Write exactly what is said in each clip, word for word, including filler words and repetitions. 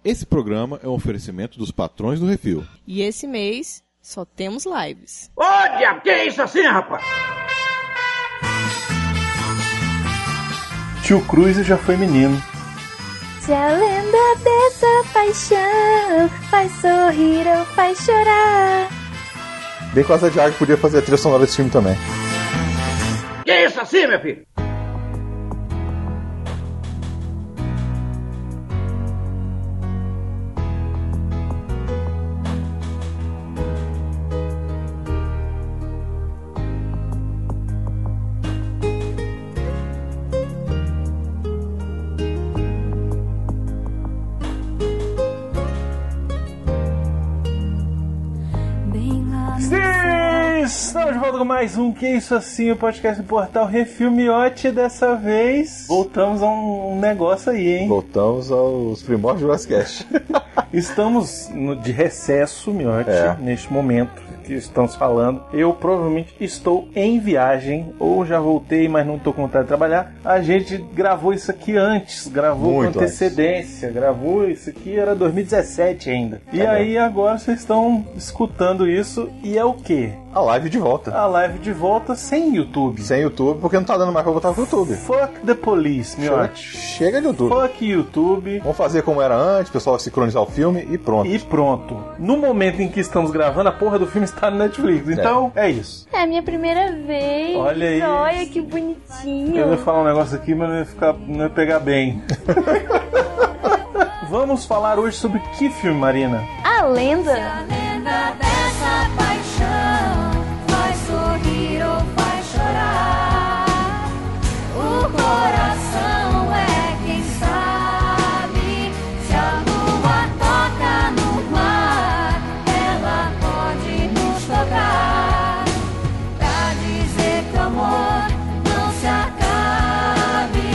Esse programa é um oferecimento dos patrões do Refil. E esse mês só temos lives. Ô, diabo, que é isso assim, rapaz? Tio Cruz já foi menino. Se a lenda dessa paixão faz sorrir ou faz chorar. Bem Casa de Águia podia fazer a trilha sonora desse filme também. Que é isso assim, meu filho? Estamos de volta com mais um Que Isso Assim, o podcast do portal Refil Miote. Dessa vez voltamos a um negócio aí, hein? Voltamos aos primórdios do Jurassic. Estamos no, de recesso, Miote, é. neste momento que estamos falando. Eu provavelmente estou em viagem, ou já voltei, mas não estou com vontade de trabalhar. A gente gravou isso aqui antes, gravou Muito com antecedência, antes. Gravou isso aqui, era dois mil e dezessete ainda. E é aí mesmo. Agora vocês estão escutando isso, e é o quê? A live de volta. A live de volta sem YouTube. Sem YouTube, porque não tá dando mais pra botar no YouTube. Fuck the police, Miote. Chega de YouTube. Fuck YouTube. Vamos fazer como era antes, o pessoal sincronizar o filme e pronto. E pronto. No momento em que estamos gravando, a porra do filme está no Netflix. Então, é, é isso. É a minha primeira vez. Olha aí. Olha que bonitinho. Eu ia falar um negócio aqui, mas não ia, ficar, não ia pegar bem. Vamos falar hoje sobre que filme, Marina? A Lenda. Se a lenda dessa paixão faz sorrir ou faz chorar, o coração é quem sabe. Se a lua toca no mar, ela pode nos tocar, pra dizer que o amor não se acabe.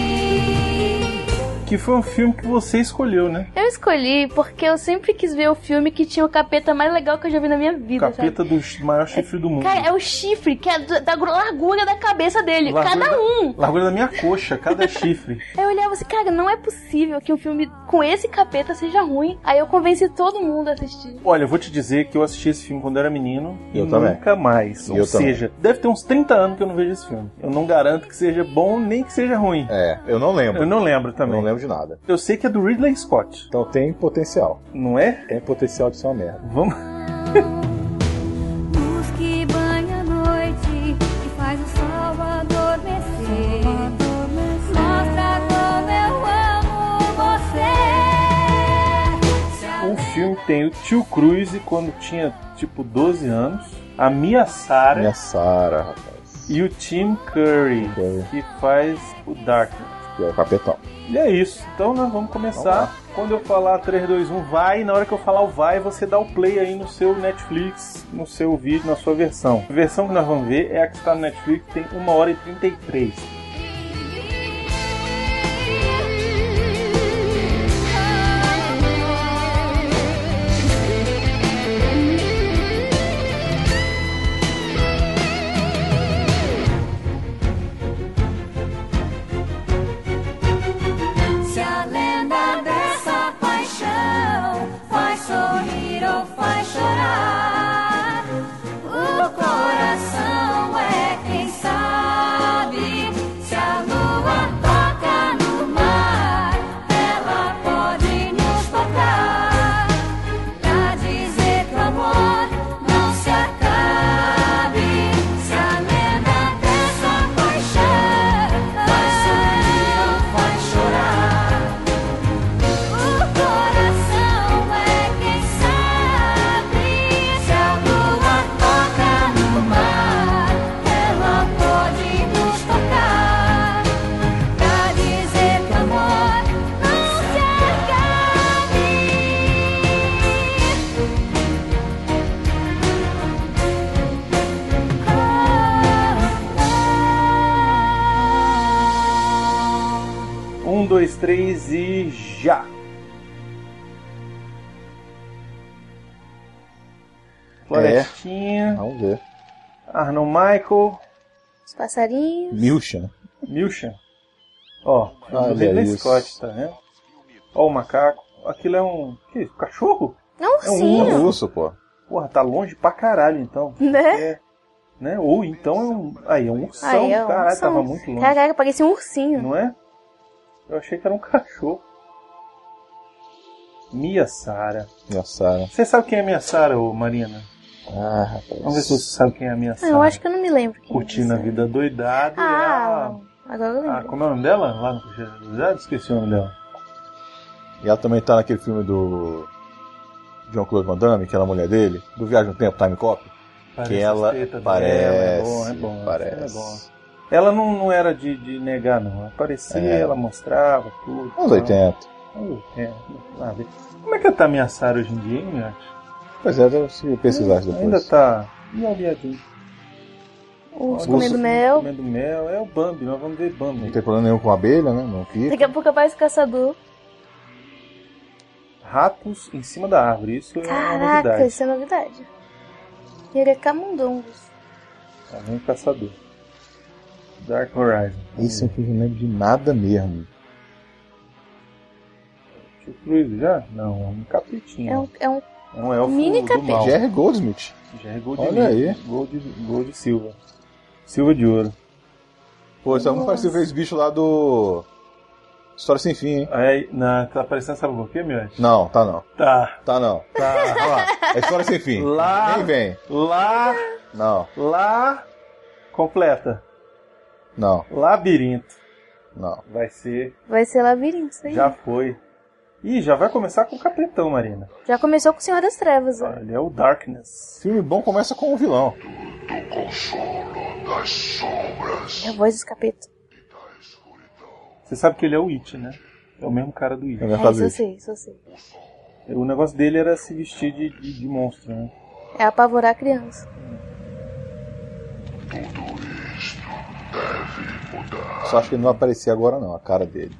Que foi um filme que você escolheu, né? Eu escolhi porque eu sempre quis ver o filme que tinha o capeta mais legal que eu já vi na minha vida. Capeta sabe? do maior chifre do mundo. Cara, é o chifre, que é da, da largura da cabeça dele. Largura cada um. Da, largura da minha coxa, cada chifre. Aí eu olhava assim, cara, não é possível que um filme com esse capeta seja ruim. Aí eu convenci todo mundo a assistir. Olha, eu vou te dizer que eu assisti esse filme quando eu era menino eu e também. nunca mais. Eu Ou também. seja, deve ter uns trinta anos que eu não vejo esse filme. Eu não garanto que seja bom nem que seja ruim. É, eu não lembro. Eu não lembro também. Eu não lembro de nada. Eu sei que é do Ridley Scott. Então tem potencial. Não é? Tem potencial de ser uma merda. Vamos... Luz que banha a noite e faz o sol adormecer. Mostra como eu amo você. O filme tem o Tio Cruz quando tinha tipo doze anos, a Mia Sara Minha Sara, rapaz. e o Tim Curry, Curry. que faz o Darkness. Que é o capetão. E é isso. Então nós vamos começar. Vamos lá. Quando eu falar três, dois, um, vai. Na hora que eu falar o vai, você dá o play aí no seu Netflix, no seu vídeo, na sua versão. A versão que nós vamos ver é a que está no Netflix, tem uma hora e trinta e três. Se a lenda dessa paixão faz sorrir ou faz chorar, o coração é quem sabe. Se a lua toca no mar, ela pode nos tocar, pra dizer que o amor não se acabe. Se a lenda dessa paixão faz sorrir ou faz chorar, o coração é quem sabe. Se a lua toca no mar, ela pode nos tocar, pra dizer que o amor não se acabe. Um, dois, três e já! Florestinha, Vamos ver. Arnold Michael, Os passarinhos. Milcha. Milcha. Ó, Olha o Ridley isso. Scott, tá vendo? Ó o macaco. Aquilo é um... Que isso? Cachorro? É um É um ursinho. É um urso, pô. Porra, tá longe pra caralho, então. Né? É, né? Ou então é um... Aí, é um ursão. Aí, é um Caralho, ursão. tava muito longe. Caraca, parecia um ursinho. Não é? Eu achei que era um cachorro. Mia Sara. Minha Sara. Você sabe quem é a Mia Sara, ô Marina? Ah, rapaz. Vamos ver se você sabe quem é a Mia Ah, Sara. eu acho que eu não me lembro. Quem Curtindo é a Vida Doidada. Ah, é agora eu a... lembro. Ah, como é o nome dela? Lá no Curtindo a Vida Doidada? Esqueci o nome dela. E ela também tá naquele filme do Jean-Claude Van Damme, que era a mulher dele, do Viagem no Tempo, Time Cop. Parece Que ela as tetas parece, dela, é bom, é bom, parece. é bom. Ela não, não era de, de negar, não. Ela aparecia, É. ela mostrava tudo. Anos tal. oitenta. Anos oitenta. Lá, vê. Como é que ela tá minha Sara hoje em dia, hein, Miotti? Pois é, deve se pesquisar depois. Ainda tá... E o viadinho? Urso Urso comendo mel. Comendo mel. É o Bambi, nós vamos ver Bambi. Não tem problema nenhum com abelha, né? Não fica. Daqui a pouco aparece o caçador. Ratos em cima da árvore. Isso é uma Caraca, novidade. isso é novidade. E ele é camundongos. Tá vendo o caçador. Dark Horizon. Isso aqui não lembro de nada mesmo. Tio Cruz já? Não, é um capetinho. É um, é um É um elfo mini do capeta. mal. Jerry Goldsmith. Jerry Gold Olha aí. Gold, Gold Silva. Silva de ouro. Pô, isso é muito parecido com esse bicho lá do... História Sem Fim, hein? Aí, na, tá aparecendo, sabe por quê, Miotti? Não, tá não. Tá. Tá não. Tá. Olha lá. É História Sem Fim. Lá. Nem vem. Lá. Não, Lá. Completa. não, Labirinto. não. Vai ser. Vai ser labirinto, isso aí. Já Já, foi. Ih, já vai começar com o Capetão, Marina. começou com o Senhor das Trevas, ó. Ele é o Darkness. Filme bom começa com o vilão. É a voz dos capetas. Você sabe que ele é o It, né? É o mesmo cara do It. Eu ia É, isso fazer eu isso. sei, isso eu sei. O negócio dele era se vestir de, de, de monstro, né? É apavorar a criança. Só acho que ele não vai aparecer agora não, a cara dele.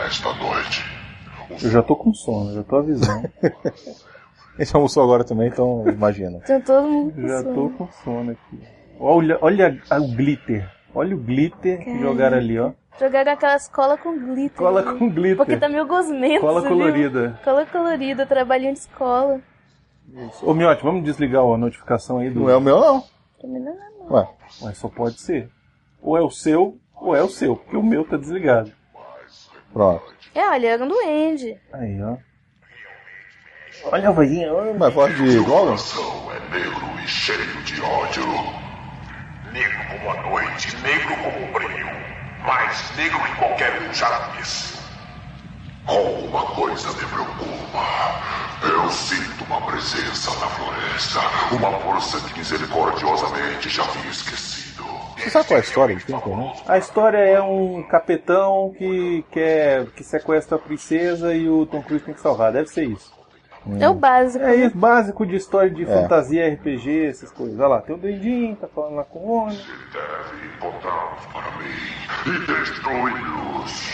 Eu já tô com sono, já tô avisando. Esse almoçou agora também, então imagina. Então todo mundo com Já sono. tô com sono aqui. Olha, olha a- o glitter. Olha o glitter que Caramba. jogaram ali, ó. Jogaram aquelas cola com glitter. Cola né? com glitter. Porque tá meio gosmento, Cola você colorida. viu? Cola colorida, trabalhinho de escola. Ô, Miotti, vamos desligar a notificação aí do... Não é o meu não. Também não é não. Ué, Ué, só pode ser. Ou é o seu, ou é o seu, porque o meu tá desligado. pronto. É, olha, era um duende. Aí, ó. Olha a vozinha. olha. Mas voz de Gollum? É negro e cheio de ódio. Negro como a noite, negro como o brilho. Mais negro que qualquer um já disse. Alguma coisa me preocupa. Eu sinto uma presença na floresta. Uma força que misericordiosamente já havia esquecido. Você sabe qual é a história de quem que é, né? A história é um capetão que quer que sequestra a princesa e o Tom Cruise tem que salvar. Deve ser isso. É o básico. É isso, básico de história de É. fantasia, R P G, essas coisas. Olha lá, tem o Duendinho, tá falando lá com o homem. Deve encontrá-los para mim e destruí-los.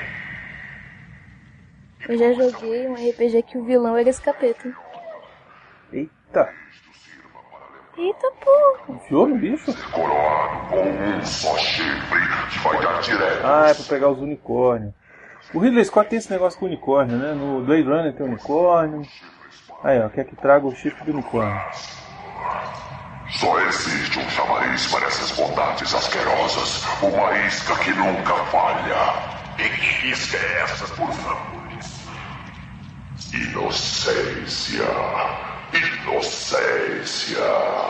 Eu já joguei um R P G que o vilão era esse capeta. Eita, Eita porra. enfiou no bicho? Coroado com um só chifre que vai dar direto. Ah, é pra pegar os unicórnios. O Ridley Scott tem esse negócio com unicórnio, né? No Blade Runner tem unicórnio. Aí, ó, quer que traga o chifre do unicórnio. Só existe um chamariz para essas bondades asquerosas. Uma isca que nunca falha. E que isca é essa, por favor? Inocência. Inocência.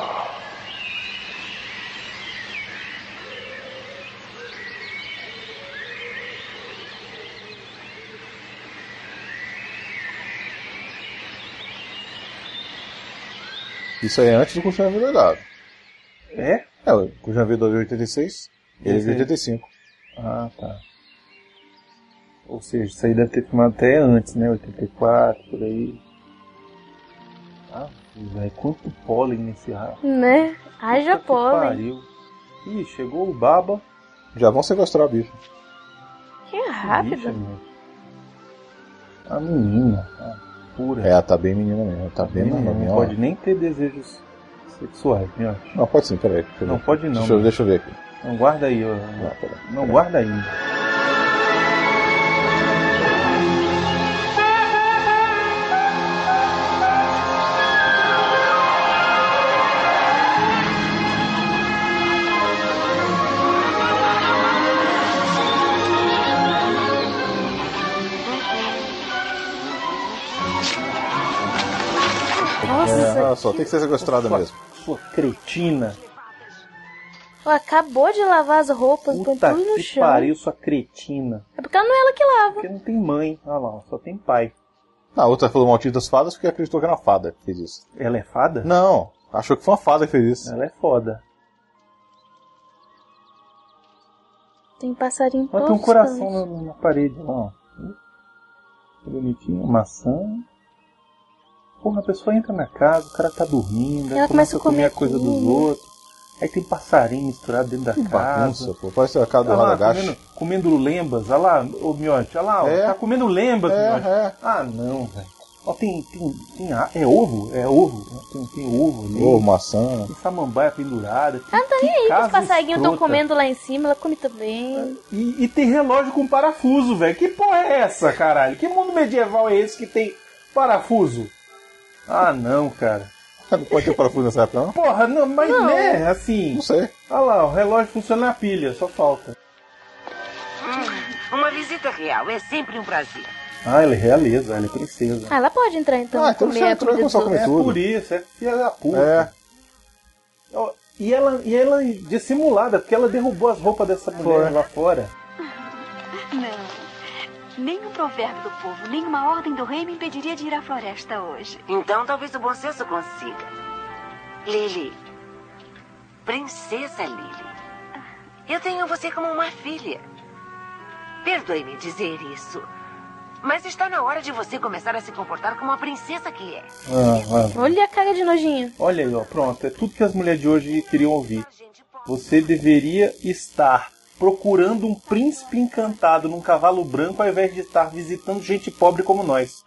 Isso aí é antes do Curtindo a Vida Doidada. É? É, o Curtindo a Vida Doidada é de oitenta e seis, ele é de Esse aí. oitenta e cinco. Ah, tá. Ou seja, isso aí deve ter filmado até antes, né? oitenta e quatro, por aí. Ah, velho, quanto pólen nesse rato. Né? Haja Puta que pólen. pariu. Ih, chegou o Baba. Já vão sequestrar o bicho. Que Bicha, rápido. meu. A menina, ah, pura. É, ela tá bem menina mesmo. Tá bem Menina, menina. não pode nem ter desejos sexuais, Miotti. Não, pode sim, peraí. Deixa eu Não ver. pode não, Deixa, eu- né? deixa eu ver aqui. Não, guarda aí, ó. Não, peraí. Não, guarda aí. Nossa, É, olha só, tem que ser sequestrada sua, mesmo. Sua cretina. ela acabou de lavar as roupas, põe Puta tudo no que chão. pariu, sua cretina. É porque não é ela que lava. Porque não tem mãe. Olha lá, só tem pai. A outra falou maldito das fadas porque acreditou que era uma fada que fez isso. Ela é fada? Não, achou que foi uma fada que fez isso. Ela é foda. Tem passarinho Olha, todo. tem um coração na, na parede lá, ó. Que bonitinho, maçã. Porra, a pessoa entra na casa, o cara tá dormindo, Ela aí começa a comer a coisa tudo. dos outros. Aí tem passarinho misturado dentro da Que casa. bagunça, pô. Parece a casa do Olha lá, Radagast. comendo, comendo lembas. Olha lá, ô Miote, olha lá, ó, É. tá comendo lembas, É, Miote. é. Ah, não, velho. Ó, tem, tem, tem, a- é ovo, é ovo, né? tem, tem ovo ali. Ô, maçã. Tem samambaia pendurada. Que, Ela não tá que nem aí que os casa passarinhos estão escrota. comendo lá em cima, ela come também. E, e tem relógio com parafuso, velho. Que porra é essa, caralho? Que mundo medieval é esse que tem parafuso? Ah, não, cara. Não pode ter parafuso nessa época, não? Porra, não, mas Não. né, assim... Não sei. Olha lá, o relógio funciona na pilha, só falta. Hum, uma visita real é sempre um prazer. Ah, ela é realeza, ela é princesa. Ah, ela pode entrar então Ah, e então comer você a entrou e comida dos começou a comer outros. É tudo. por isso, é filha da puta. É. Ó, E ela, e ela dissimulada, porque ela derrubou as roupas dessa mulher Foi. lá fora. Não. Nem um provérbio do povo, nem uma ordem do rei me impediria de ir à floresta hoje. Então talvez o bom senso consiga. Lily. Princesa Lily. Eu tenho você como uma filha. Perdoe-me dizer isso. Mas está na hora de você começar a se comportar como a princesa que é. Ah, ah. Olha a cara de nojinho. Olha aí, ó, pronto. É tudo que as mulheres de hoje queriam ouvir. Você deveria estar procurando um príncipe encantado num cavalo branco ao invés de estar visitando gente pobre como nós.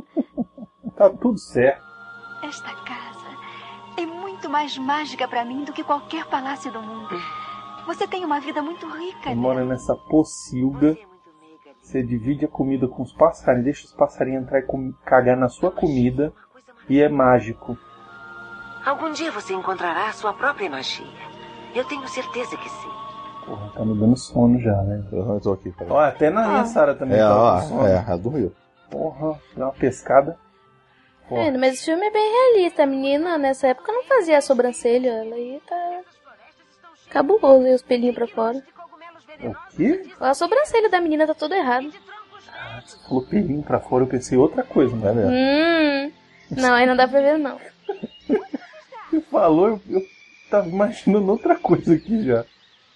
Tá tudo certo. Esta casa é muito mais mágica pra mim do que qualquer palácio do mundo. Você tem uma vida muito rica, Você né? mora nessa pocilga. Você divide a comida com os passarinhos, deixa os passarinhos entrar e com- cagar na sua comida. E é mágico. Algum dia você encontrará a sua própria magia. Eu tenho certeza que sim. Porra, tá me dando sono já, né? Eu tô aqui, cara. Ó, até na minha Sara também É, tá ó, com sono. é, ela dormiu. Porra, dá uma pescada. É, mas esse filme é bem realista. A menina nessa época não fazia a sobrancelha. Ela aí tá cabuloso aí, os pelinhos pra fora. O quê? A sobrancelha da menina tá toda errada. Você falou pelinho pra fora, eu pensei outra coisa, É né? mesmo. Hum. Não, aí não dá pra ver, não. Você falou, eu, eu tava imaginando outra coisa aqui já.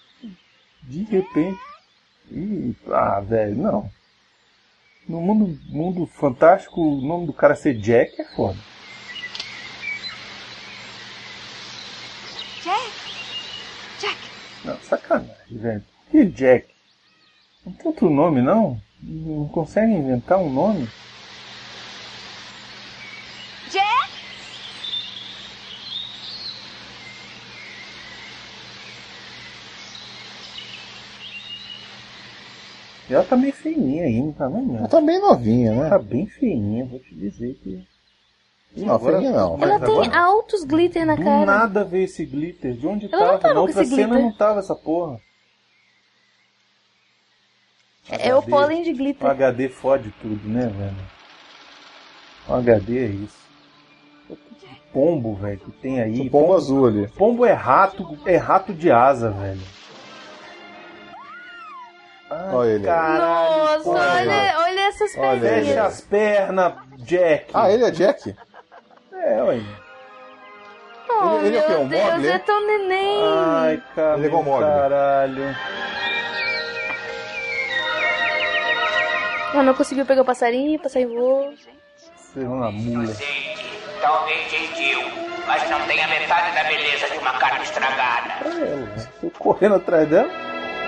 De repente. Ih, ah, velho, não. No mundo, mundo fantástico, o nome do cara ser Jack é foda. Jack? Jack, Não, sacanagem, velho. Que Jack? Não tem outro nome, não? Não consegue inventar um nome? Jack? E ela tá meio feinha ainda, tá vendo? Ela tá bem novinha, né? Tá bem feinha, vou te dizer que... Não, Agora- feinha não. Mas Ela tem agora- altos glitter na Do cara. nada veio esse glitter. De onde Ela não tava? tava Na com outra esse cena glitter. não tava essa porra. É o H D. pólen de O glitter. H D fode tudo, né, velho? O H D é isso. Que pombo, velho, que tem aí. O pombo azul ali. Pombo é rato, é rato de asa, velho. Ai, Olha ele. caralho, Nossa, porra. olha, olha essas Olha Fecha perninhas. as pernas, Jack. Ah, ele é Jack? É, olha. Oh, ele- ele é o quê? meu Um Deus, Mogli? é tão neném. Ai, cara, Ele é igual Mogli. caralho. Ela não conseguiu pegar o passarinho, o passarinho voou. Você é uma mula. Talvez gentil, mas não tem a metade da beleza de uma carne estragada. Pra ela, né? Tô correndo atrás dela.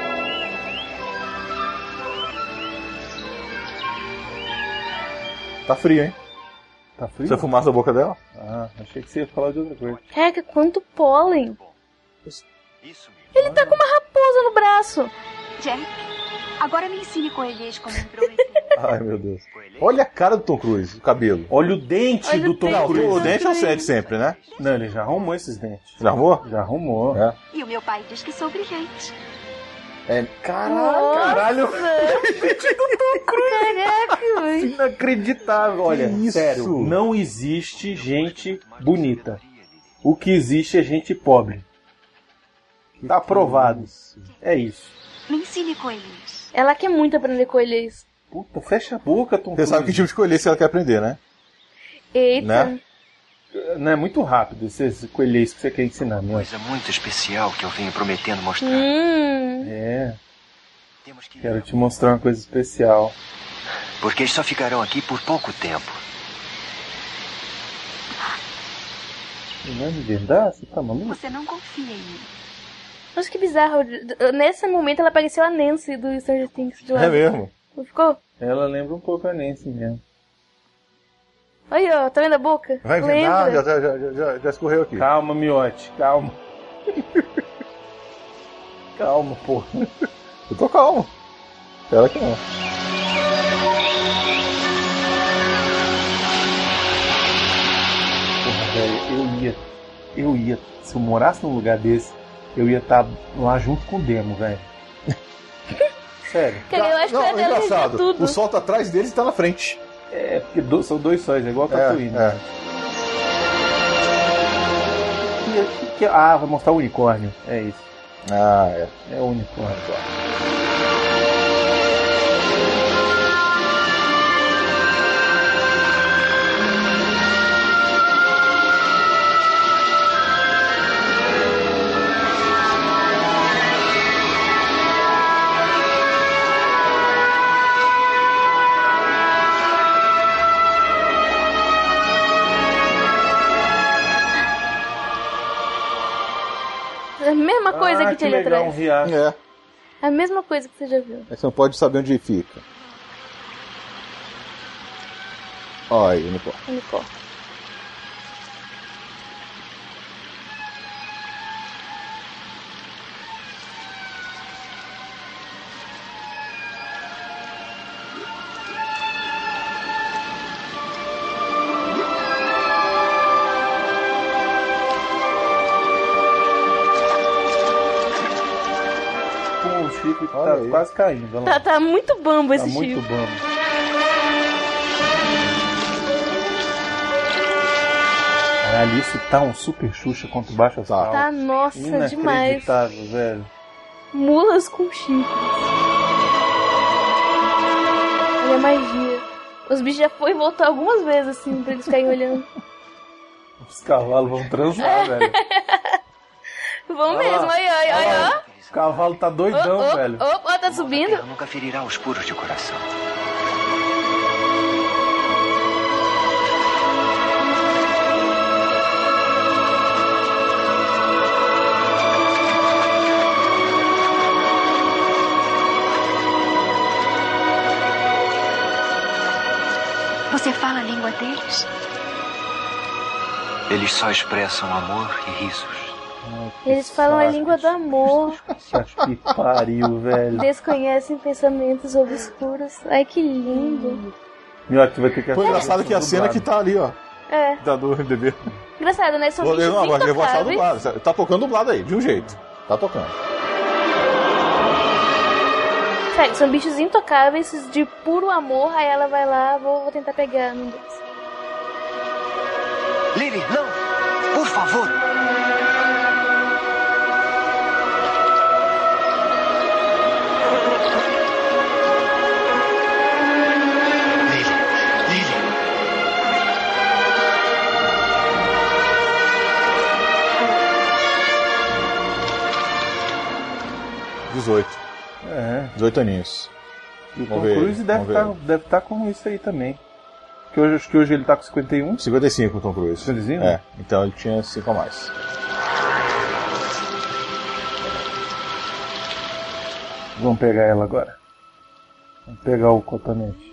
Tá frio, hein? Tá frio? Você fumaça da boca dela? Ah, achei que você ia falar de outra coisa. Caraca, quanto pólen. Ele tá com uma raposa no braço. Jack, agora me ensine coelhês como me prometeu. Ai, meu Deus. Olha a cara do Tom Cruise, o cabelo. Olha o dente Olha do o Tom dente. Cruise. O dente é o sede sempre, né? Não, ele já arrumou esses dentes. Já arrumou? Já arrumou. É. E o meu pai diz que sou brilhante. É, caralho, caralho. Caraca, velho. Inacreditável. Olha, isso? sério, não existe gente bonita. O que existe é gente pobre. Tá aprovado. É isso. Me ensine coelhinhos. Ela quer muito aprender coelhos. Puta, fecha a boca, Tom Você Cruise. sabe que tipo de coelho ela quer aprender, né? Eita. Né? Não é muito rápido esse coelhês que você quer ensinar, meu. Coisa muito especial que eu venho prometendo mostrar. Hum. É. Quero te mostrar uma coisa especial. Porque eles só ficarão aqui por pouco tempo. Não é de verdade? Você tá maluco? Você não confia em mim. Nossa, que bizarro. Nesse momento ela parecia a Nancy do Stranger Things. De lá. É mesmo? Não ficou? Ela lembra um pouco a Nancy mesmo. Aí, ó, tá vendo a boca? Vai Lembra? vendar, já, já, já, já, já escorreu aqui. Calma, miote, calma. Calma, porra. Eu tô calmo. Ela que não. Porra, velho, eu ia. Eu ia. Se eu morasse num lugar desse, eu ia estar lá junto com o Demo, velho. Sério. Cara, eu acho Não, que ela engraçado. tudo. O sol tá atrás deles e tá na frente. É, porque do, são dois sóis, é igual a Tatooine. É, é. Que- que- que- ah, vai mostrar o unicórnio. É isso. Ah, é. É o unicórnio. A mesma coisa Ah, que tinha ali legal, um atrás. riacho. É. A mesma coisa que você já viu. Aí você não pode saber onde fica. Olha aí, unicórnio. Unicórnio. Com o chifre que Olha tá aí. quase caindo. Olha Tá, lá. tá muito bambo esse Tá muito chifre. bom. Caralho, isso tá um super Xuxa contra o Baixo Astral. Tá, nossa, demais. Inacreditável, velho. Mulas com chifres. Olha a magia. Os bichos já foi e voltou algumas vezes, assim, pra eles ficarem olhando. Os cavalos vão transar, velho. Vamos Olha mesmo, lá. aí, aí, aí, Olha ó. lá. O cavalo tá doidão, Ô, ô, velho. Opa, ó, tá subindo. Ela nunca ferirá os puros de coração. Você fala a língua deles? Eles só expressam amor e risos. Ai, que Eles falam a saco. língua do amor. Acho que pariu, velho. Desconhecem pensamentos obscuros. Ai, que lindo. Miotti, tu vai ter que Foi engraçado que a cena que tá ali, ó. É. Da do M D B. Engraçado, né? São Vou ler, bichos não, agora eu vou achar intocáveis. dublado. Tá tocando dublado aí, de um jeito. Tá tocando. Sério, são bichos intocáveis de puro amor. Aí ela vai lá, vou, vou tentar pegar um deles. Lily, não! Por favor! Lily, Lily! dezoito. É. dezoito aninhos. E o Vamos Tom ver, Cruise deve vamos ver. estar deve tá com isso aí também. Que hoje, acho que hoje ele tá com cinquenta e um. cinquenta e cinco o Tom Cruise. cinquenta e cinco? É, então ele tinha cinco a mais. Vamos pegar ela agora. Vamos pegar o cotonete.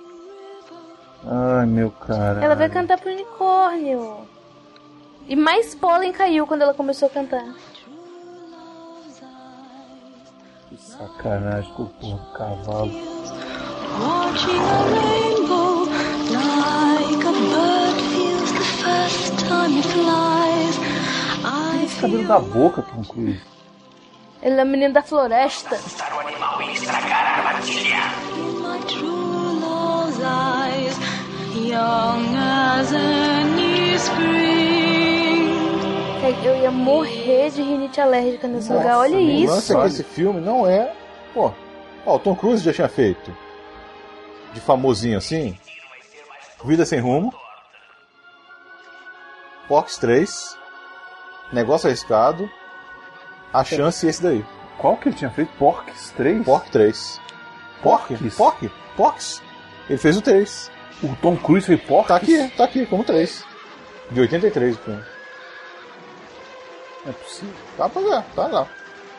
Ai, meu cara. Ela vai cantar pro unicórnio. E mais pólen caiu quando ela começou a cantar. Sacanagem com o porra do cavalo. Watching a rainbow like a bird feels the first time it flies. I Esse cabelo da boca, Tom Cruise. Ele é o menino da floresta. Assustar o animal e estragar a armadilha. Eu ia morrer de rinite alérgica nesse Nossa, lugar, olha isso. O lance é que esse filme não é... Pô, ó, o Tom Cruise já tinha feito. De famosinho assim. Vida Sem Rumo. Porcs três. Negócio Arriscado. A Chance e esse daí. Qual que ele tinha feito? Porcs três? Porc três. Porc? Porc? Porcs? Ele fez o três. O Tom Cruise fez Porcs? Tá aqui, tá aqui, como três. De oitenta e três o filme. Não é possível. Tá, pois é, tá lá.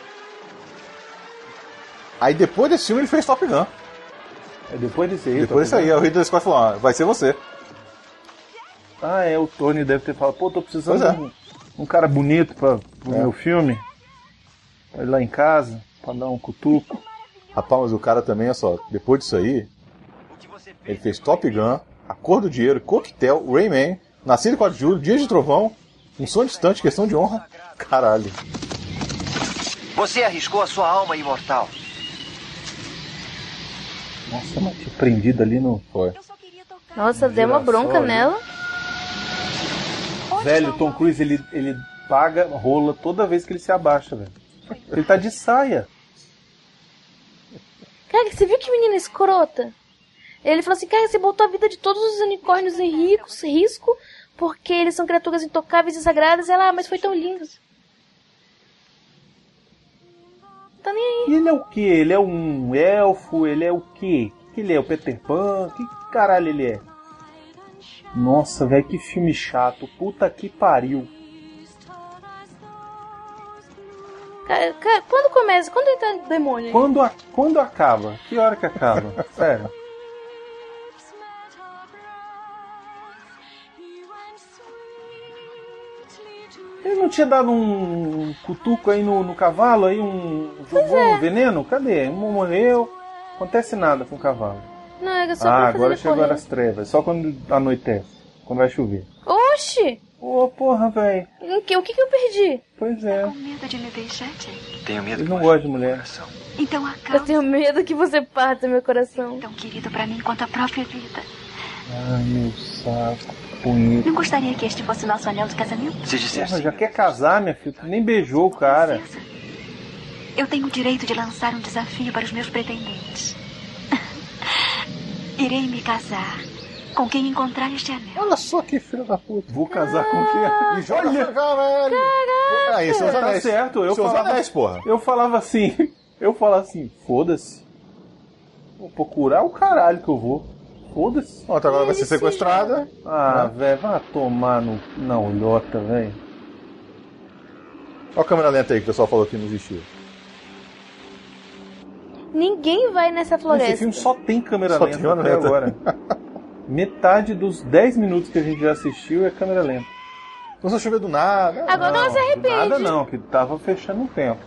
Aí depois desse filme ele fez Top Gun. É depois desse aí. Depois desse aí, o Ridley Scott falou, ah, vai ser você. Ah, é, o Tony deve ter falado, pô, tô precisando é. de um, um cara bonito pra, pro é. meu filme. Pra ir lá em casa, pra dar um cutuco. Rapaz, mas o cara também, olha só, depois disso aí, ele fez Top Gun, A Cor do Dinheiro, Coquetel, Rayman, Nascido quatro de julho, Dias de Trovão, Um Sonho Distante, Questão de Honra. Caralho. Você arriscou a sua alma imortal. Nossa, mas tinha prendido ali no... Foi. Nossa, deu uma bronca nela. Velho, o Tom Cruise, ele, ele paga rola toda vez que ele se abaixa, velho. Ele tá de saia. Cara, você viu que menina escrota? Ele falou assim, cara, você botou a vida de todos os unicórnios em ricos, risco, porque eles são criaturas intocáveis e sagradas. Ela, ah, mas foi tão lindo. Tá nem aí. E ele é o quê? Ele é um elfo? Ele é o quê? O que ele é? O Peter Pan? Que caralho ele é? Nossa, velho, que filme chato. Puta que pariu. Cara, cara, quando começa? Quando entra o demônio? Quando, a, quando acaba? Que hora que acaba? Sério. Ele não tinha dado um cutuco aí no, no cavalo, aí um jogou é. um veneno? Cadê? Um morreu, acontece nada com o cavalo. Não, era só ah, pra agora fazer chegou correr. as trevas, só quando anoitece, quando vai chover. Oxi! Ô, oh, porra, velho. O que, o que que eu perdi? Pois é. Com medo de me deixar, Jake? Tenho medo. Ele não gosta de mulher. Então acalme. Eu tenho medo que você parta meu coração. Tão querido pra mim quanto a própria vida. Ai, meu saco. Bonito. Não gostaria que este fosse nosso anel de casamento? Se disser sim. Já quer casar, minha filha? Tu nem beijou o cara. Eu tenho o direito de lançar um desafio para os meus pretendentes. Irei me casar com quem encontrar este anel. Olha só que filho da puta. Vou casar com quem? E joga Olha, caralho. Caraca. Aí, seus anéis. Tá certo. Eu seus falava, anéis, porra. Eu falava assim, eu falava assim, foda-se. Vou procurar o caralho que eu vou. Foda-se. Outra agora vai ser sequestrada. Ah, né? velho, vai tomar no, na olhota, velho. Olha a câmera lenta aí que o pessoal falou que não existiu. Ninguém vai nessa floresta. Esse filme só tem câmera só lenta tem até lenta. agora. Metade dos dez minutos que a gente já assistiu é câmera lenta. Não só chover do nada. Agora não, ela se arrepende. Nada não, que tava fechando o tempo.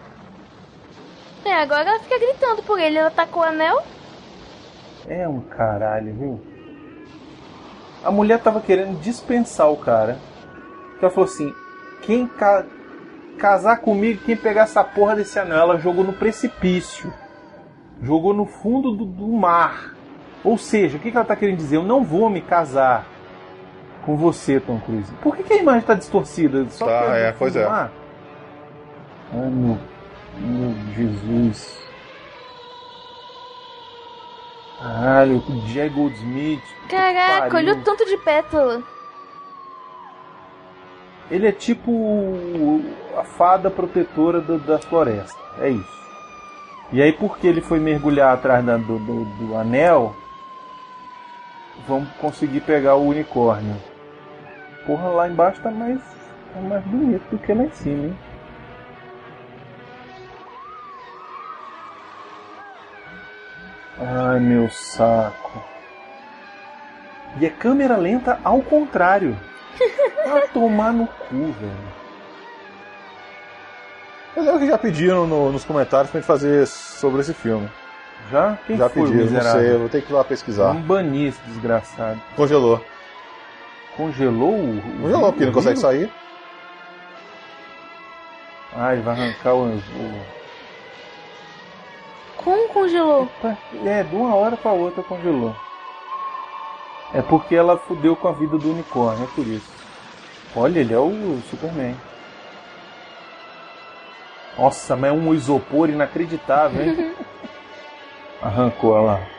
É, agora ela fica gritando por ele. Ela tá com o anel. É um caralho, viu? A mulher tava querendo dispensar o cara. Ela falou assim, quem ca... casar comigo, quem pegar essa porra desse anel, ela jogou no precipício. Jogou no fundo do, do mar. Ou seja, o que, que ela tá querendo dizer? Eu não vou me casar com você, Tom Cruise. Por que, que a imagem tá distorcida? Só tá, que é, pois é. Mar? Ai, meu, meu Jesus. Caralho, o Jay Goldsmith. Caraca, olha o tanto de pétala. Ele é tipo a fada protetora do, da floresta. É isso. E aí, porque ele foi mergulhar atrás da, do, do, do anel, vamos conseguir pegar o unicórnio. Porra, lá embaixo tá mais, tá mais bonito do que lá em cima, hein? Ai, meu saco. E é câmera lenta ao contrário. Vai tomar no cu, velho. Eu lembro que já pediram no, nos comentários pra gente fazer sobre esse filme. Já? Quem já foi pediram, o não sei, eu vou ter que ir lá pesquisar. Vamos banir esse desgraçado. Congelou. Congelou o... Congelou, porque não consegue sair. Ah, ele vai arrancar o... o... Como congelou? É, de uma hora pra outra congelou. É porque ela fudeu com a vida do unicórnio, é por isso. Olha, ele é o Superman. Nossa, mas é um isopor inacreditável, hein? Arrancou ela lá.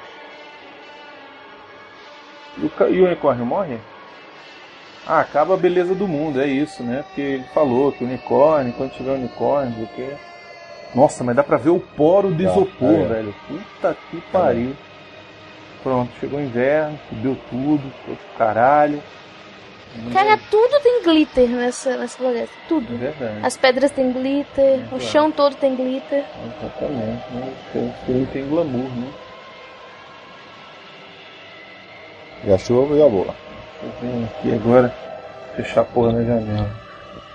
E o, e o unicórnio morre? Ah, acaba a beleza do mundo, é isso, né? Porque ele falou que o unicórnio, quando tiver unicórnio, o que... Nossa, mas dá pra ver o poro do isopor, ah, é. velho. Puta que pariu. É. Pronto, chegou o inverno, fudeu tudo, todo caralho. Cara, tudo tem glitter nessa, nessa floresta, tudo. É verdade. As pedras têm glitter, é o chão todo tem glitter. Exatamente, né? O filme tem glamour, né? E a chuva e a boa. Eu venho aqui agora fechar a porra na janela.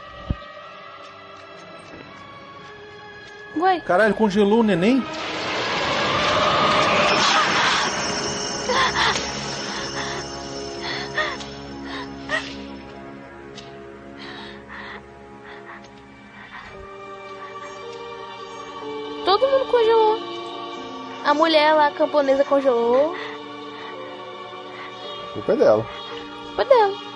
Uai. Caralho, congelou o neném? Todo mundo congelou. A mulher lá, a camponesa, congelou. A culpa é dela. Culpa é dela.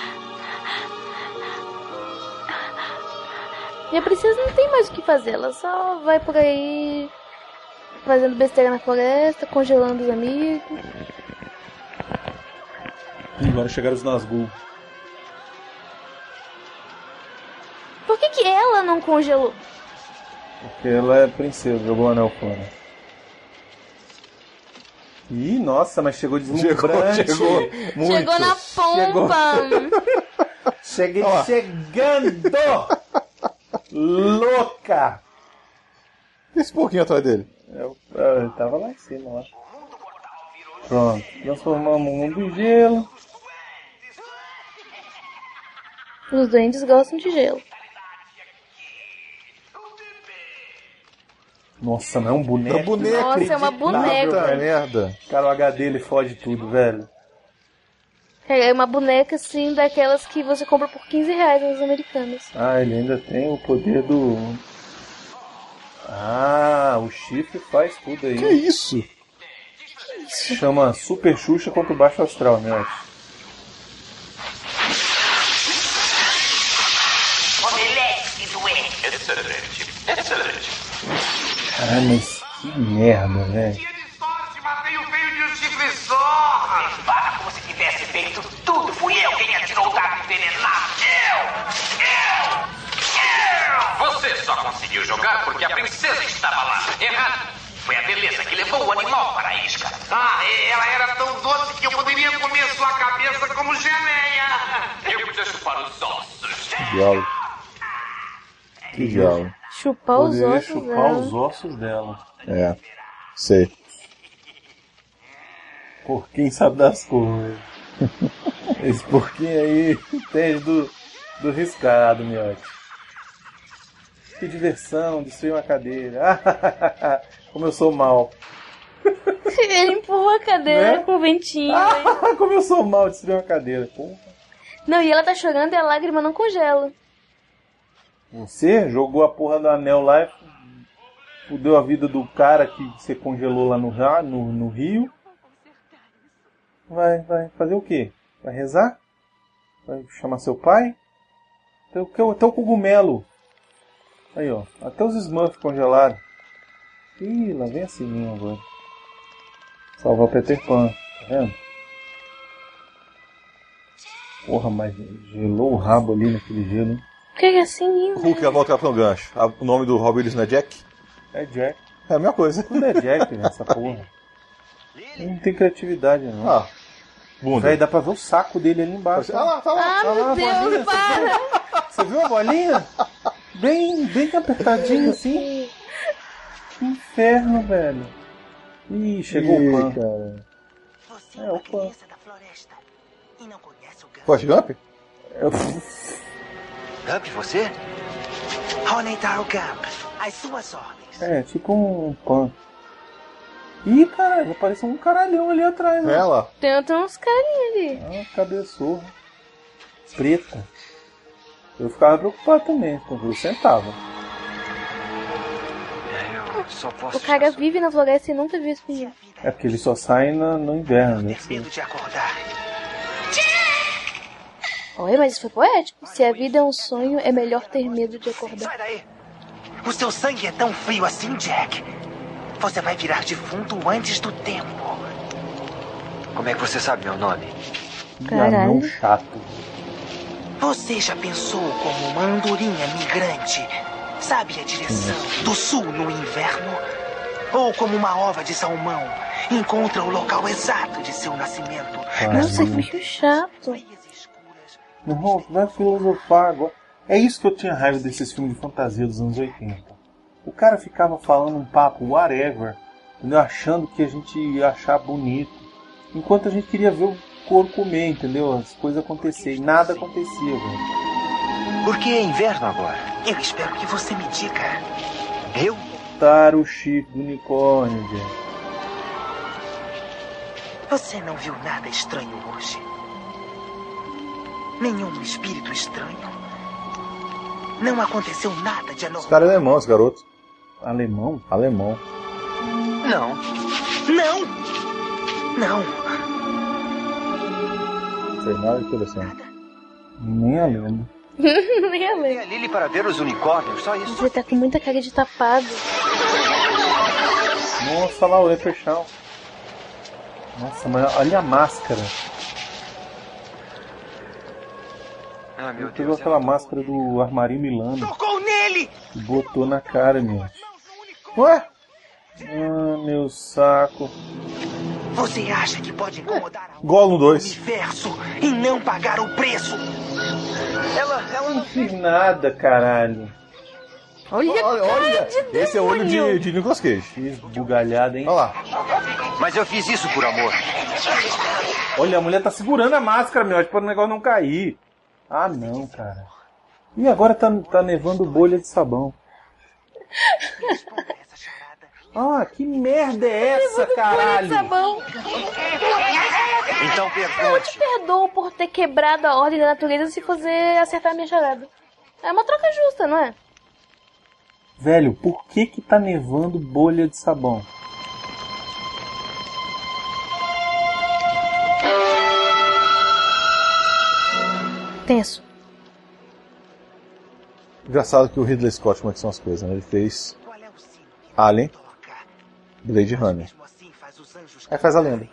E a princesa não tem mais o que fazer. Ela só vai por aí fazendo besteira na floresta, congelando os amigos. E agora chegaram os Nazgûl. Por que que ela não congelou? Porque ela é princesa, jogou o anel fora. Ih, nossa, mas chegou deslumbrante. Chegou, chegou, muito. Chegou na pompa. Cheguei Ó. chegando. Louca. Esse pouquinho atrás dele. Eu, eu, ele tava lá em cima, lá. Pronto, transformamos o mundo em gelo. Os duendes gostam de gelo. Nossa, não é um boneco? É um boneco. Nossa, é uma boneca. Puta merda. Cara, o H D ele fode tudo, velho. É uma boneca, assim, daquelas que você compra por quinze reais nas americanas. Ah, ele ainda tem o poder do... Ah, o chifre faz tudo aí. Que isso? isso? Chama Super Xuxa contra o Baixo Astral, né? Omelete doente. Excelente, excelente. Caralho, mas que merda, velho. Para como se tivesse feito tudo. Fui eu quem atirou o dado envenenado. Eu! Eu! Eu! Você só conseguiu jogar porque a princesa estava lá. Errado. Foi a beleza que levou o animal para a isca. Ah, ela era tão doce que eu poderia comer sua cabeça como geleia. Eu podia chupar os ossos. Que diabo. Que diabo. Chupar os poderia ossos chupar dela. os ossos dela. É, sei. Porquinho sabe das coisas. Esse porquinho aí entende do, do riscado, miote. Que diversão, destruir uma cadeira. Como eu sou mal. Ele empurrou a cadeira né? com o ventinho. Ah, como eu sou mal, destruir uma cadeira. Porra. Não, e ela tá chorando e a lágrima não congela. Você jogou a porra do anel lá e fudeu a vida do cara que você congelou lá no, no, no rio. Vai, vai fazer o quê? Vai rezar? Vai chamar seu pai? Até o, até o cogumelo. Aí, ó. Até os Smurfs congelaram. Ih, lá vem a sininha agora. Salvar Peter Pan. Tá vendo? Porra, mas gelou o rabo ali naquele gelo, hein? Por que é assim? Hulk, a volta para um gancho. O nome do Rob Willis não é Jack? É Jack. É a mesma coisa. Tudo é Jack nessa porra. Não tem criatividade, não. Ah, bunda. Véi, dá pra ver o saco dele ali embaixo. Ah lá, tá lá. Ah, tá meu lá, Deus, bolinha, para! Você viu a bolinha? Bem, bem apertadinho assim. Que inferno, velho. Ih, chegou Ih, o Pan. cara. É, o Pan. Forrest Gump? Eu... Gump, você? Onde está o Gump? As suas ordens. É, tipo um Pan. Ih, caralho, apareceu um caralhão ali atrás, né? Ela? Tem, tem uns carinhos ali. Ah, cabeçorra. Preta. Eu ficava preocupado também, quando eu sentava. Só posso O cara vive na floresta e nunca viu esse menino. É porque ele só sai no, no inverno, né? ter medo de acordar. Olha, mas isso foi poético. Se a vida é um sonho, é melhor ter medo de acordar. Sai daí! O seu sangue é tão frio assim, Jack. Você vai virar defunto antes do tempo. Como é que você sabe meu nome? Anão chato. Você já pensou como uma andorinha migrante sabe a direção do sul no inverno? Ou como uma ova de salmão encontra o local exato de seu nascimento? Nossa, que bicho chato. Não, vai filosofar agora. É isso que eu tinha raiva desses filmes de fantasia dos anos oitenta. O cara ficava falando um papo whatever, entendeu? Achando que a gente ia achar bonito, enquanto a gente queria ver o couro comer, entendeu? As coisas acontecerem. E nada acontecia, velho. Por que é inverno agora? Eu espero que você me diga. Eu? Botar o chifre do unicórnio, gente. Você não viu nada estranho hoje? Nenhum espírito estranho? Não aconteceu nada de anormal? Esse cara é alemão, esse garoto. Alemão? Alemão. Não. Não! Não! Não sei nada interessante. Nem a lenda. Nem a lenda. A Lily para ver os unicórnios, só isso. Você tá com muita cara de tapado. Nossa, lá o Leprechaun. Nossa, mas olha a máscara. Ah, meu Ele pegou aquela máscara do armarinho Milano. Tocou nele! E botou na cara, meu. Ué? Ah, meu saco. Você acha que pode incomodar a Gollum dois. universo e não pagar o preço? Ela, ela não fiz nada, caralho. Olha, olha, olha. Esse é o olho de, de Nicolas Cage. Fiz bugalhada, hein? Olha lá. Mas eu fiz isso por amor. Olha, a mulher tá segurando a máscara, meu. Acho para o negócio não cair. Ah, não, cara. E agora tá, tá nevando bolha de sabão. Ah, que merda é essa, caralho? Sabão. Então Eu te pergunte. perdoo por ter quebrado a ordem da natureza se você acertar a minha charada. É uma troca justa, não é? Velho, por que que tá nevando bolha de sabão? Tenso. Engraçado que o Ridley Scott, como é que são as coisas, né? Ele fez Alien, Blade Runner. Aí faz a lenda.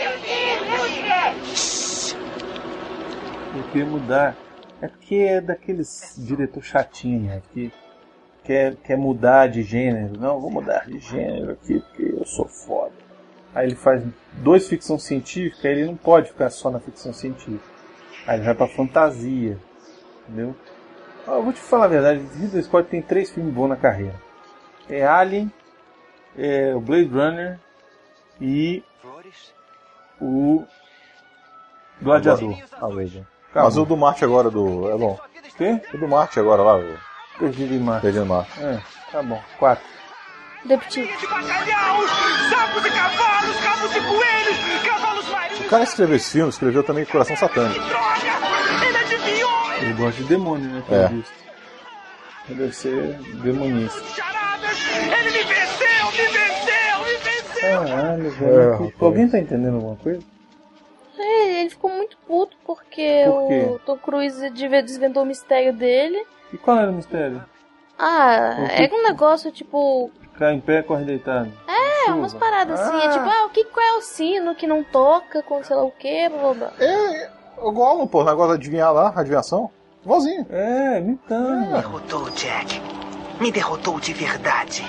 Eu queria mudar. É porque é daqueles diretor chatinho, né? Que quer, quer mudar de gênero. Não, vou mudar de gênero aqui porque eu sou foda. Aí ele faz dois ficção científica, aí ele não pode ficar só na ficção científica. Aí ele vai pra fantasia. Entendeu? Ah, eu vou te falar a verdade, Ridley Scott tem três filmes bons na carreira. É Alien, é o Blade Runner e o Gladiador. Ah, veja. Mas o do Marte agora do. É bom. O quê? O do Marte agora lá. O... Perdido em Marte. Perdido em Marte. É, tá bom. Quatro. Repetir. Sapos e cavalos, cabos e coelhos, cavalos marinhos. O cara que escreveu esse filme escreveu também Coração Satânico. Ele adivinhou! Ele gosta de demônio, né? É. Visto. Ele deve ser demonista. Ele me venceu, me venceu, me venceu! Caralho, velho. É, Alguém tá entendendo alguma coisa? É, ele ficou muito puto porque Por quê? o Tom Cruise de- desvendou o mistério dele. E qual era o mistério? Ah, O que- é um negócio tipo. Ficar em pé, corre deitado. É, Chuva. umas paradas assim. É Ah. tipo, ah, o que, qual é o sino que não toca com sei lá o que, blá blá blá. É, o Gollum, pô, o negócio de adivinhar lá, adivinhação. Igualzinho. É, imitando. Derrotou, Jack. Me derrotou de verdade.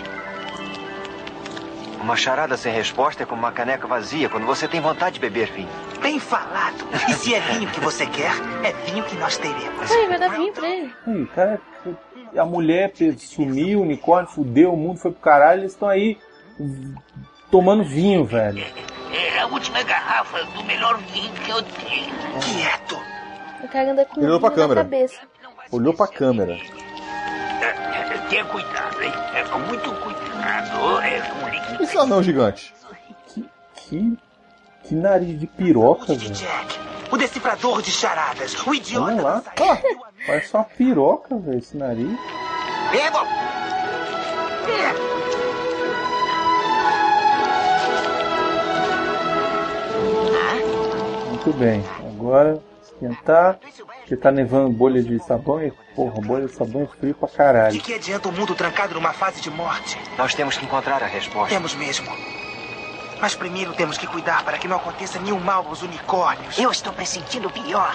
Uma charada sem resposta é como uma caneca vazia quando você tem vontade de beber vinho. Bem falado. E se é vinho que você quer, é vinho que nós teremos. Aí, vai dar vinho pra ele. Aí, cara, a mulher sumiu, o unicórnio fudeu, o mundo foi pro caralho, eles estão aí tomando vinho, velho. É a última garrafa do melhor vinho que eu tenho. Quieto. O cara anda com Ele olhou pra vinho na câmera. cabeça. Olhou pra câmera. Tenha cuidado, hein? É, com muito cuidado. É um líquido. Esse anão gigante. Que, que nariz de piroca, velho. Jack, o decifrador de charadas. O idiota. Vamos lá. Ah, parece uma piroca, velho, esse nariz. É bom. Muito bem. Agora, esquentar. Porque tá nevando bolha de sabão e, porra, bolha de sabão é frio pra caralho. De que adianta o mundo trancado numa fase de morte? Nós temos que encontrar a resposta. Temos mesmo. Mas primeiro temos que cuidar para que não aconteça nenhum mal aos unicórnios. Eu estou pressentindo o pior.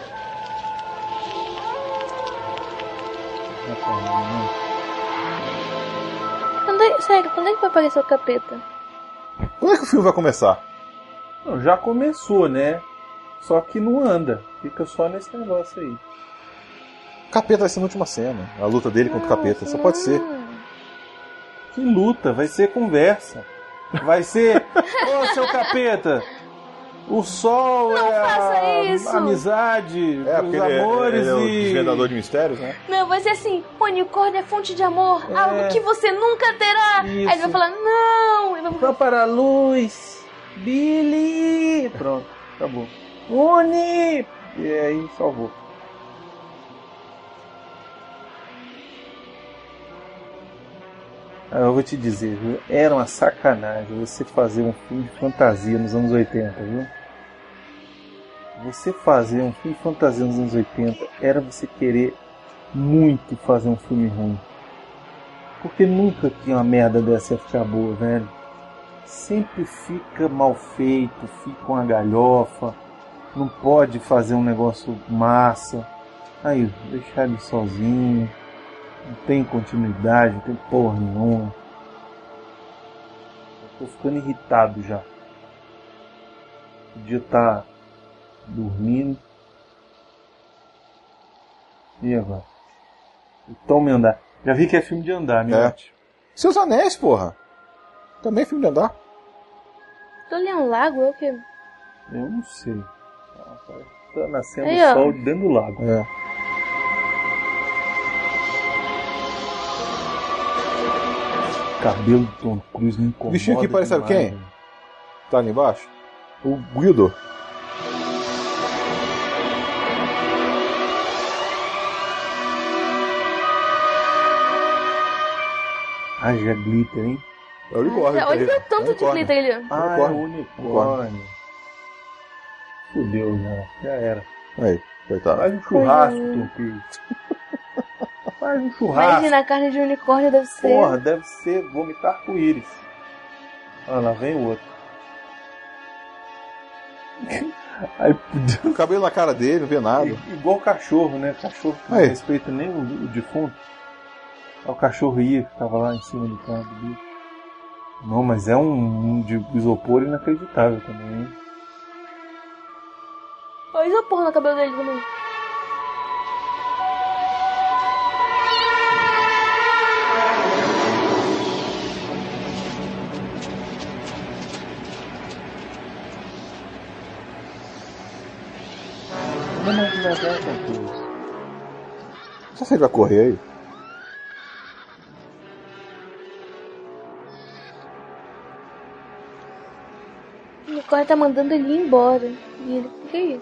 Quando é, sério, quando é que vai aparecer o capeta? Quando é que o filme vai começar? Não, já começou, né? Só que não anda. Fica só nesse negócio aí. O capeta vai ser na última cena. A luta dele contra o capeta. Só pode ser. Que luta? Vai ser conversa. Vai ser... Ô, seu capeta! O sol não é faça a isso. amizade, É, os porque ele, amores ele é o e... desvendador de mistérios, né? Não, vai ser assim, o unicórnio é fonte de amor, É. algo que você nunca terá. Isso. Aí ele vai falar, não. Ele vai... Só para a luz, Billy! Pronto, acabou. Uni! E aí, salvou. Ah, eu vou te dizer, viu? Era uma sacanagem você fazer um filme de fantasia nos anos oitenta, viu? Você fazer um filme de fantasia nos anos oitenta era você querer muito fazer um filme ruim. Porque nunca que uma merda dessa ia ficar boa, velho. Sempre fica mal feito, fica uma galhofa. Não pode fazer um negócio massa. Aí, deixar ele sozinho. Não tem continuidade, não tem porra nenhuma. Eu tô ficando irritado já. Podia estar dormindo. E agora? Tome andar. Já vi que é filme de andar, né? É. Seus Anéis, porra. Também é filme de andar. Tô um lago, é o quê? Eu não sei. Tá nascendo Aí, ó. sol de dentro do lago. É. Cabelo do Tom Cruise me incomoda. O bichinho aqui parece, sabe demais, quem? velho. Tá ali embaixo? O Guido. Haja glitter, hein? É o unicórnio. Olha o tanto de Unicórnio. glitter ali. Ah, Unicórnio. é o unicórnio. Fudeu já. Já era. Aí, coitado. Faz um churrasco, Coisa. Tom Cruise. Faz um churrasco. Imagina, a carne de unicórnio deve ser. Porra, deve ser vomitar arco-íris. Ah, lá vem o outro. Aí, O cabelo na cara dele, não vê nada. igual cachorro, né? Cachorro que não Aí. respeita nem o, o defunto. Aí o cachorro ia, ficava lá em cima do carro do bicho. Não, mas é um, um de isopor inacreditável também, hein? Olha isopor no cabelo dele também. Não, não, não, não, não. Só se ele vai correr aí. O unicórnio tá mandando ele ir embora. E ele fica aí.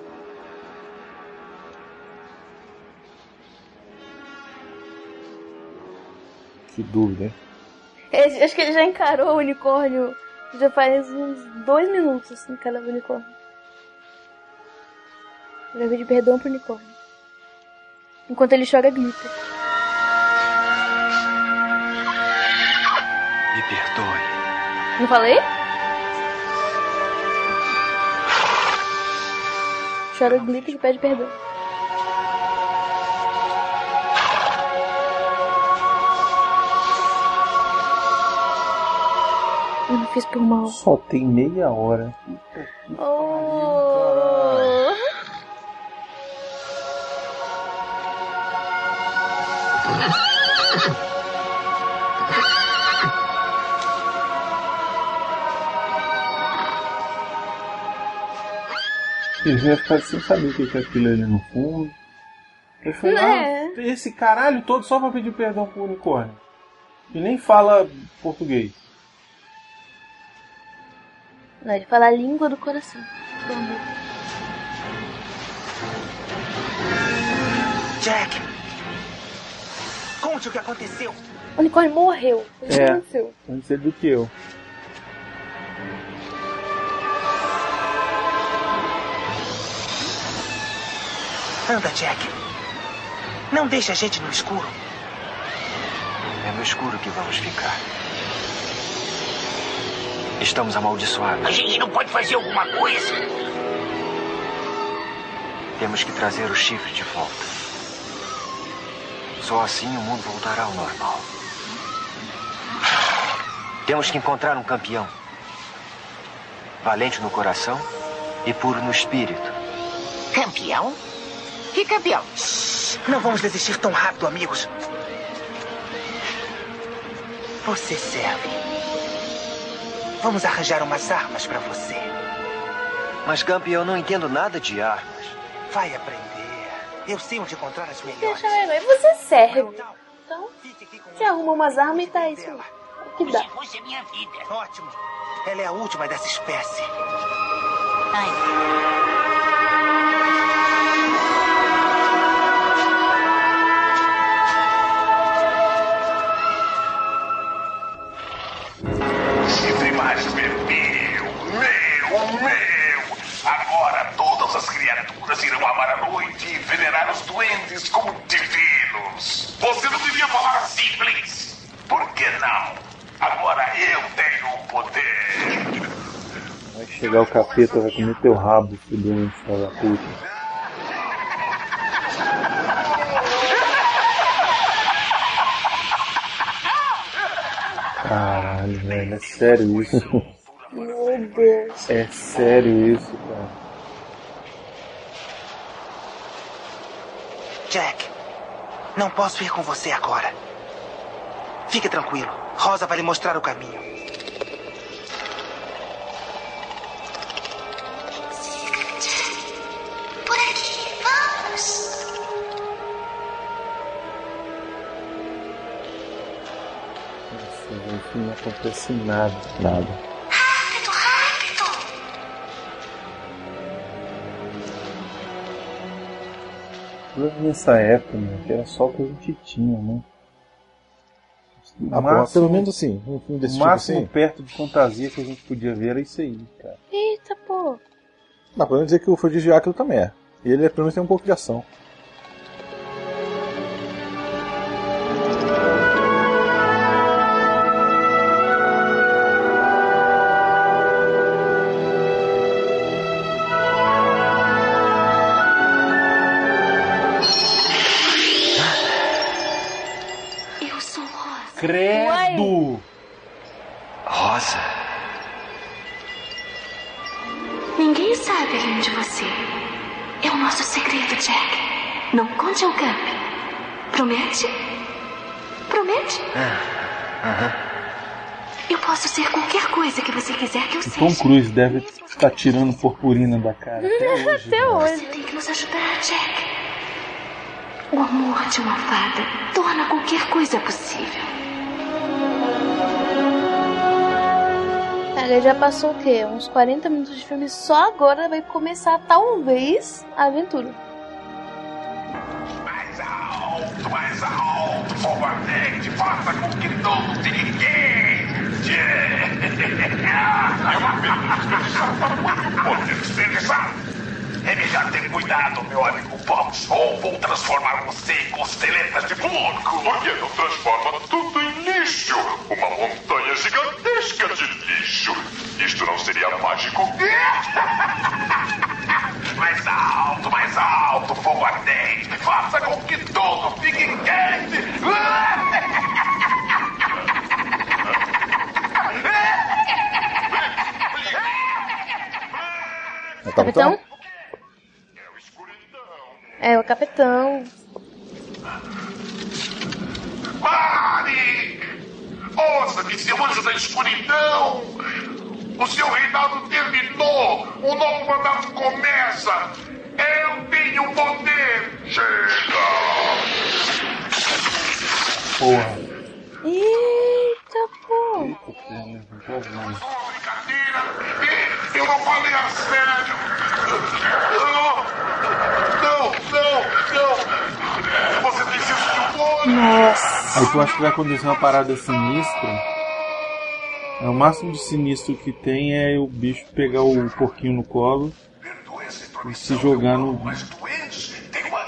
Que dúvida, hein? Ele- acho que ele já encarou o unicórnio. Já faz uns dois minutos assim, encarando o unicórnio. Já pedi perdão pro unicórnio. Enquanto ele chora glitter. Me perdoe. Não falei? Chora glitter e pede perdão. Eu não fiz por mal. Só tem meia hora. Oh. Eu já ia ficar sem saber o que que é aquilo ali no fundo. Eu falei, É. ah, esse caralho todo só pra pedir perdão pro unicórnio. E nem fala português. Não, ele fala a língua do coração. Do amor. Jack! Conte o que aconteceu. O unicórnio morreu. O que É. aconteceu? Antes do que eu. Anda, Jack. Não deixe a gente no escuro. É no escuro que vamos ficar. Estamos amaldiçoados. A gente não pode fazer alguma coisa? Temos que trazer o chifre de volta. Só assim o mundo voltará ao normal. Temos que encontrar um campeão. Valente no coração e puro no espírito. Campeão? Que campeão? Não vamos desistir tão rápido, amigos. Você serve. Vamos arranjar umas armas pra você. Mas, campeão, eu não entendo nada de armas. Vai aprender. Eu sei onde encontrar as melhores. Deixa eu ver, você serve. Então, te arruma umas armas e tá isso. O que dá? Você é minha vida. Ótimo. Ela é a última dessa espécie. Chifre mágico é meu, meu, meu. Agora todas as criaturas irão amar a noite e venerar os duendes como divinos. Você não devia falar assim, Blitz. Por que não? Agora eu tenho o poder. Vai chegar o capeta, vai comer teu rabo, filho da puta. Caralho, velho, é sério isso? Meu Deus. É sério isso, cara? Jack, não posso ir com você agora. Fique tranquilo. Rosa vai lhe mostrar o caminho. Por aqui, vamos. Nossa, isso não acontece nada, nada. Rápido, rápido. Nessa época, né, que era só o que a gente tinha, né? Ah, máximo, pelo menos assim, um filme desse o tipo máximo assim. perto de fantasia que a gente podia ver era isso aí, cara. Eita, pô. Mas podemos dizer que o Frodis de Áquilo também é. E ele pelo menos tem um pouco de ação. Eu sou Rosa. Credo! Rosa? Ninguém sabe além de você. É o nosso segredo, Jack. Não conte ao Gump. Promete? Promete? Aham. Eu posso ser qualquer coisa que você quiser que eu O seja. Tom Cruise deve estar tirando purpurina da cara até hoje. Até hoje. Você tem que nos ajudar, Jack. O amor de uma fada torna qualquer coisa possível. Cara, já passou o quê? Uns quarenta minutos de filme. Só agora vai começar, talvez, a aventura. Mais alto, mais alto, fogo ardente, faça com que tudo fique quente. Pode desperdiçar. É melhor ter cuidado, meu amigo Fox, ou vou transformar você em costeletas de porco. Por que não transforma tudo em lixo? Uma montanha gigantesca de lixo. Isto não seria mágico? Mais alto, mais alto, fogo ardente. Faça com que tudo fique quente. É o Capitão? É, o capitão. Pare! Ouça-me, seu anjo da escuridão! O seu reinado terminou! O novo mandato começa! Eu tenho poder! Chega! Porra. Eita, pô. Brincadeira! Eu não falei a sério! Não! Não, não, não! Você desistiu! Nossa! Aí tu acha que vai acontecer uma parada sinistra? É, o máximo de sinistro que tem é o bicho pegar o porquinho no colo e se jogar no. Mas doentes, tem uma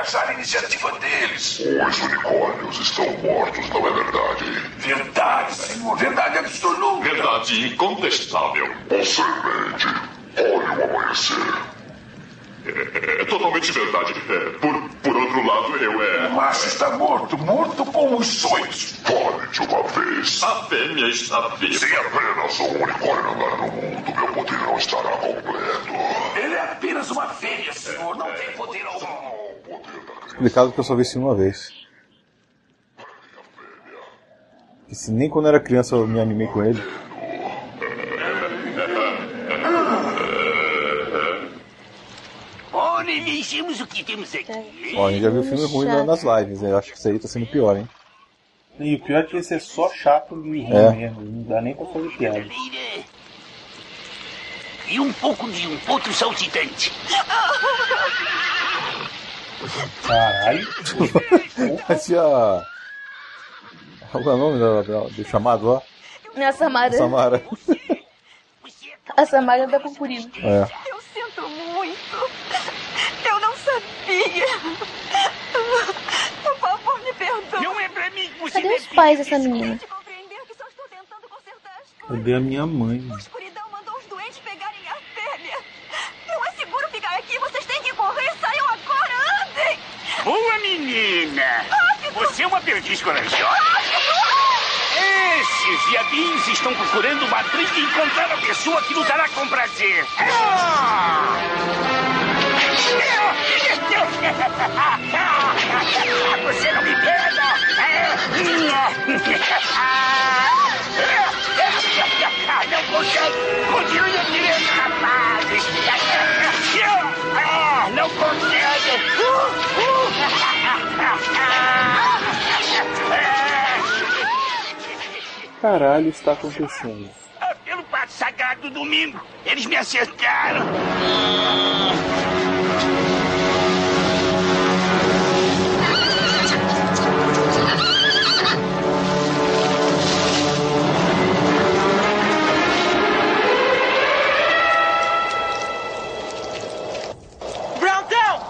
abraçar a iniciativa deles. Os unicórnios estão mortos, não é verdade? Verdade, senhor. Verdade absoluta. Verdade incontestável. Excelente. Olhe o amanhecer. É, é totalmente verdade. É, por, por outro lado, eu é... O macho está morto, morto como os sonhos. Fale de uma vez. A fêmea está viva. Se apenas um unicórnio andar no mundo, meu poder não estará completo. Ele é apenas uma fêmea, senhor. Não tem poder algum. Explicado porque eu só vi isso uma vez. E se nem quando eu era criança eu me animei com ele. Olha, vejamos o que temos aqui. Ó, a gente já viu filme ruim nas lives, eu acho que isso aí tá sendo pior, hein? E o pior é que esse é só chato e ruim É. mesmo, não dá nem pra fazer piada. E um pouco de um outro saltitante. Caralho. Parecia... Qual é o nome do, do, do chamado lá? A Samara. Samara. A Samara da purpurina. É. Eu sinto muito. Eu não sabia. Por favor, me perdoe. Não é pra mim que você Cadê deve os pais dessa menina? Cadê a minha mãe? A escuridão mandou os doentes pegarem a fêmea. Não é seguro ficar aqui. Vocês têm que correr. Saiam agora. Andem. Boa menina! Você é uma perdiz corajosa. Esses diabinhos estão procurando uma briga e encontrar a pessoa que lutará com prazer. Você não me pega! Não consegue! Continue atirando, rapazes! Não consegue! Caralho, está acontecendo. Pelo pato sagrado do domingo, eles me acertaram. Browntown!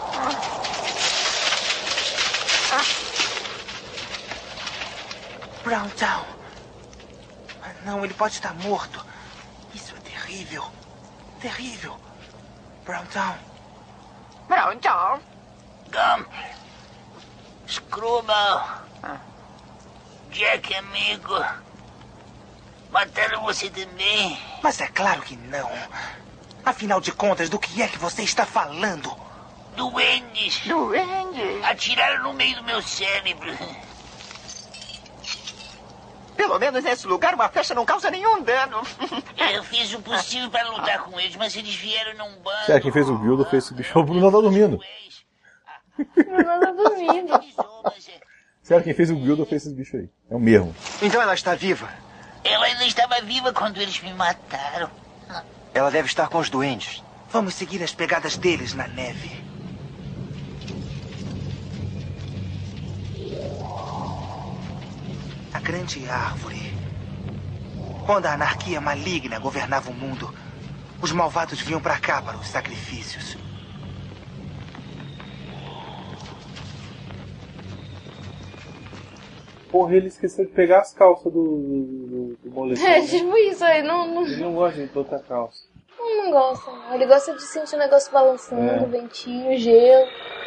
Browntown. Não, ele pode estar morto. Isso é terrível. Terrível. Browntown. Browntown. Gump. Screwball. Jack, amigo. Mataram você também? Mas é claro que não. Afinal de contas, do que é que você está falando? Duendes. Duendes? Atiraram no meio do meu cérebro. Pelo menos nesse lugar uma flecha não causa nenhum dano. Eu fiz o possível para lutar com eles, mas eles vieram num bando. Será quem fez o Guildo fez esse bicho? O Bruno tá dormindo. Bruno tá dormindo. Será quem fez o Guildo fez esse bicho aí? É o mesmo. Então ela está viva? Ela ainda estava viva quando eles me mataram. Ela deve estar com os doentes. Vamos seguir as pegadas deles na neve. A grande árvore. Quando a anarquia maligna governava o mundo, os malvados vinham para cá para os sacrifícios. Porra, ele esqueceu de pegar as calças do, do, do moletom. É, tipo isso aí. Não, não, Ele não gosta de botar calça. não, não gosta, não. Ele gosta de sentir o negócio balançando, É. ventinho, gelo.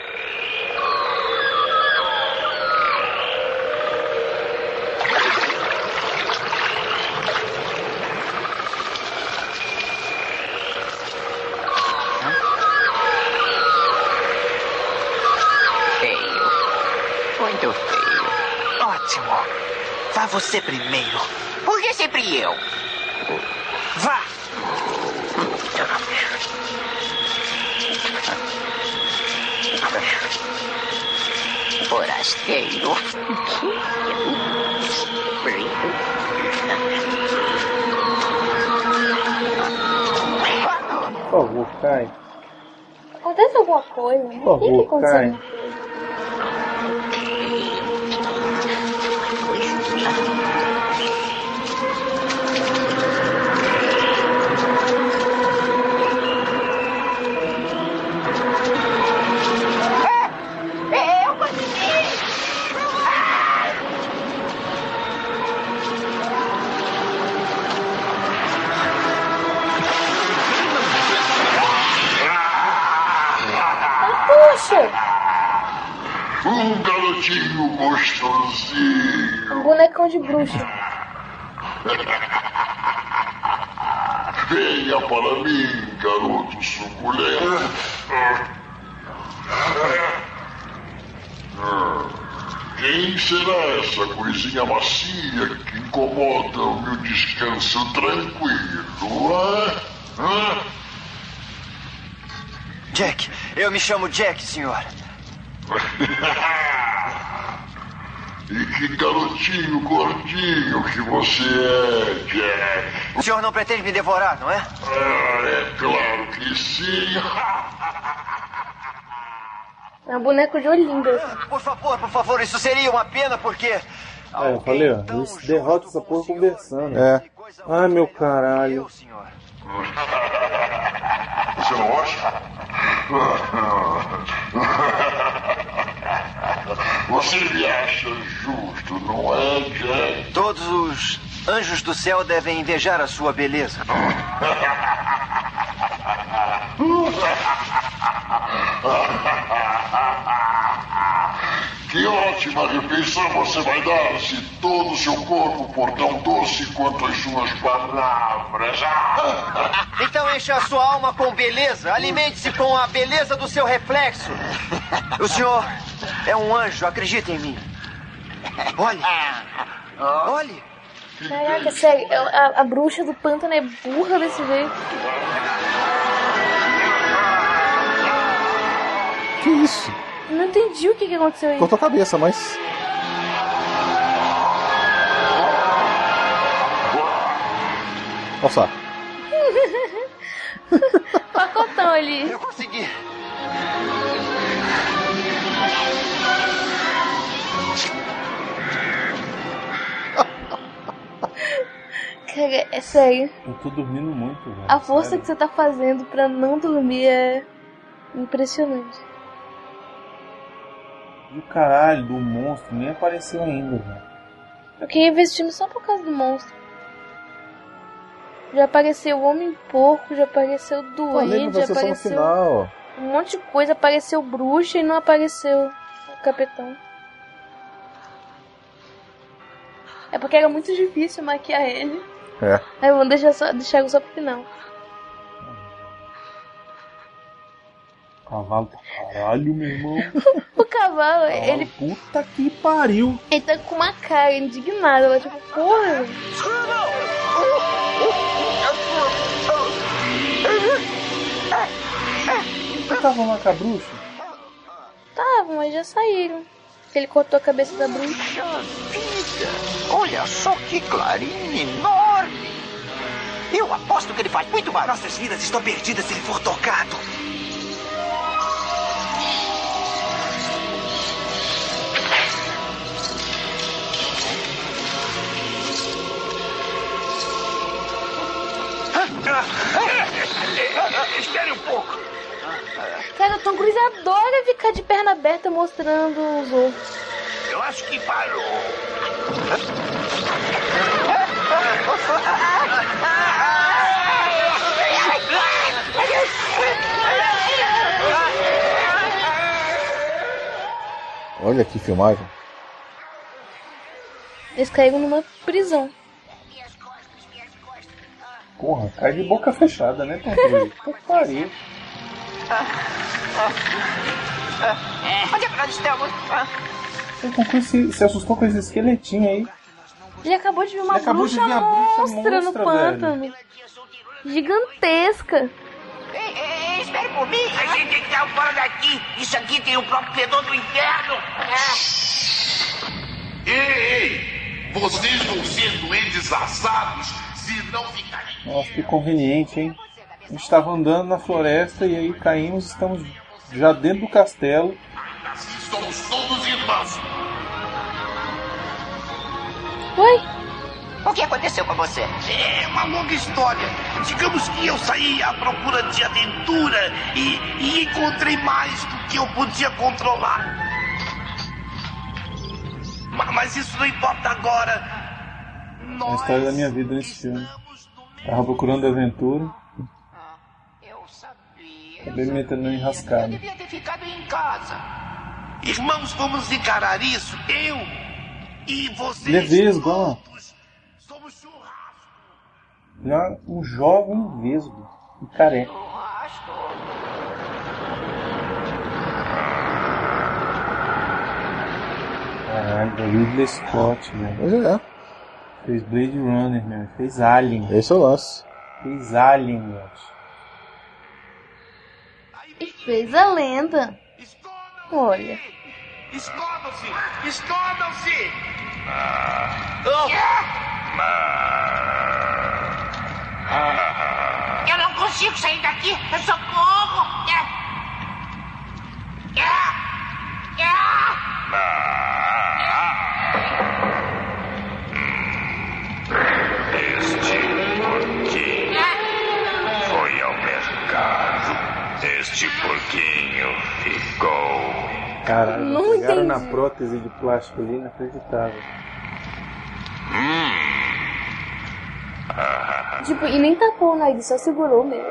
Feio. Muito feio. Ótimo. Vá você primeiro. Por que sempre eu? Vá! Forasteiro. Por favor, cai. Acontece alguma coisa, né? Por Tem que favor, acontecer cai. alguma coisa. Poxa! Um garotinho gostosinho. Um bonecão de bruxa. Venha para mim, garoto suculento. Quem será essa coisinha macia que incomoda o meu descanso tranquilo? Ah? Ah? Jack, eu me chamo Jack, senhor. E que garotinho gordinho que você é, Jack. O senhor não pretende me devorar, não é? Ah, é claro que sim. É um boneco de Olinda. Por favor, por favor, isso seria uma pena, porque... É, eu falei, ó, eles derrotam essa porra conversando. É. Ai, meu caralho. Você não acha? Você me acha justo, não é, Jack? Todos os anjos do céu devem invejar a sua beleza. Que ótima refeição você vai dar se todo o seu corpo for tão doce quanto as suas palavras. Então encha a sua alma com beleza. Alimente-se com a beleza do seu reflexo. O senhor é um anjo, acredite em mim. Olhe. Olhe. Caraca, sério, a, a bruxa do pântano é burra desse jeito. Que isso? Não entendi o que, que aconteceu aí. Cortou a cabeça, mas... Nossa. Pacotão ali. Eu consegui. Cara, é sério. Eu tô dormindo muito, velho. A força sério. que você tá fazendo pra não dormir é impressionante. E o caralho do monstro nem apareceu ainda, velho. Eu queria ver esse filme só por causa do monstro. Já apareceu o Homem-Porco, já apareceu o Duende, já apareceu final. um monte de coisa. Apareceu bruxa e não apareceu o Capitão. É porque era muito difícil maquiar ele. É. Aí vamos deixar, só, deixar só pro final. Cavalo pra caralho, meu irmão. O cavalo, Cavalo, ele... Puta que pariu. Ele tá com uma cara indignada. Ela tipo, porra. Vocês estavam lá com a bruxa? Tava, mas já saíram. Ele cortou a cabeça da bruxa. Olha só que clarinha enorme. Eu aposto que ele faz muito barulho. Nossas vidas estão perdidas se ele for tocado. Espere um pouco. Cara, o Tom Cruise adora ficar de perna aberta mostrando os outros. Eu acho que parou. Olha que filmagem. Eles caíram numa prisão. Porra, cai de boca fechada, né, Tom Cruise? Puta que pariu. Onde é que nós estamos? O Tom Cruise se, se assustou com esse esqueletinho aí. Ele acabou de ver uma Ele acabou bruxa de ver a bruxa monstra no monstra, pântano. Gigantesca. Ei, ei, espere por mim. A gente tem que estar fora daqui. Isso aqui tem o próprio fedor do inferno. Ei, ei! Vocês vão ser doentes assados se não ficarem. Nossa, que conveniente, hein? A gente estava andando na floresta e aí caímos, estamos já dentro do castelo. Assim somos todos irmãos. Oi? O que aconteceu com você? É uma longa história. Digamos que eu saí à procura de aventura e, e encontrei mais do que eu podia controlar. Ma- Mas isso não importa agora. É a história da minha vida nesse filme. Tava procurando aventura. Acabei me metendo no enrascado. Devia ter ficado em casa. Irmãos, vamos encarar isso. Eu e vocês. Ele é vesgo, ó. Ele é um jovem vesgo. Um careca. Caralho, da Ridley Scott, velho. Pois é. Fez Blade Runner, meu. Fez Alien. Esse é o lance. Fez Alien, meu. E fez a lenda. Olha. Escondam-se! Escondam-se! Eu não consigo sair daqui! Socorro! Este porquinho foi ao mercado. Este porquinho ficou. Caralho, Não pegaram entendi. na prótese de plástico ali, inacreditável. Tipo, e nem tapou o nariz, só segurou mesmo.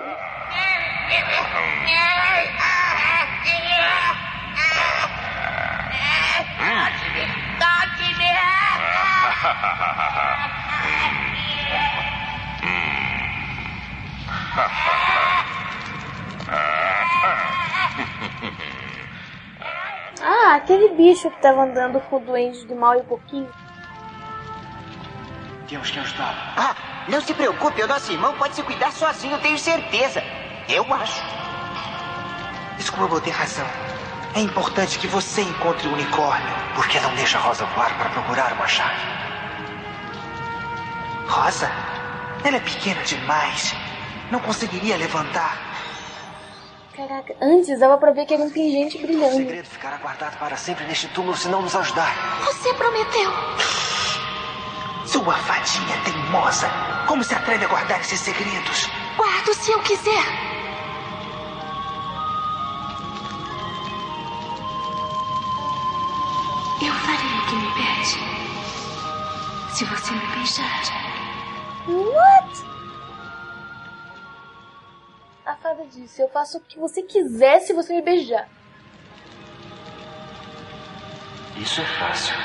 Ah, aquele bicho que tava andando com o duende do mal e o porquinho. Temos que ajudá-lo. Ah, não se preocupe, o nosso irmão pode se cuidar sozinho, tenho certeza. Eu acho. Squirrel tem razão. É importante que você encontre o unicórnio. Por que não deixa a Rosa voar para procurar uma chave? Rosa? Ela é pequena demais. Não conseguiria levantar. Caraca, antes dava pra ver que era um pingente O brilhando. segredo ficará guardado para sempre neste túmulo se não nos ajudar. Você prometeu. Sua fadinha teimosa. Como se atreve a guardar esses segredos? Guardo se eu quiser. Eu farei o que me pede. Se você me beijar. What? A fada disse, eu faço o que você quiser se você me beijar. Isso é fácil.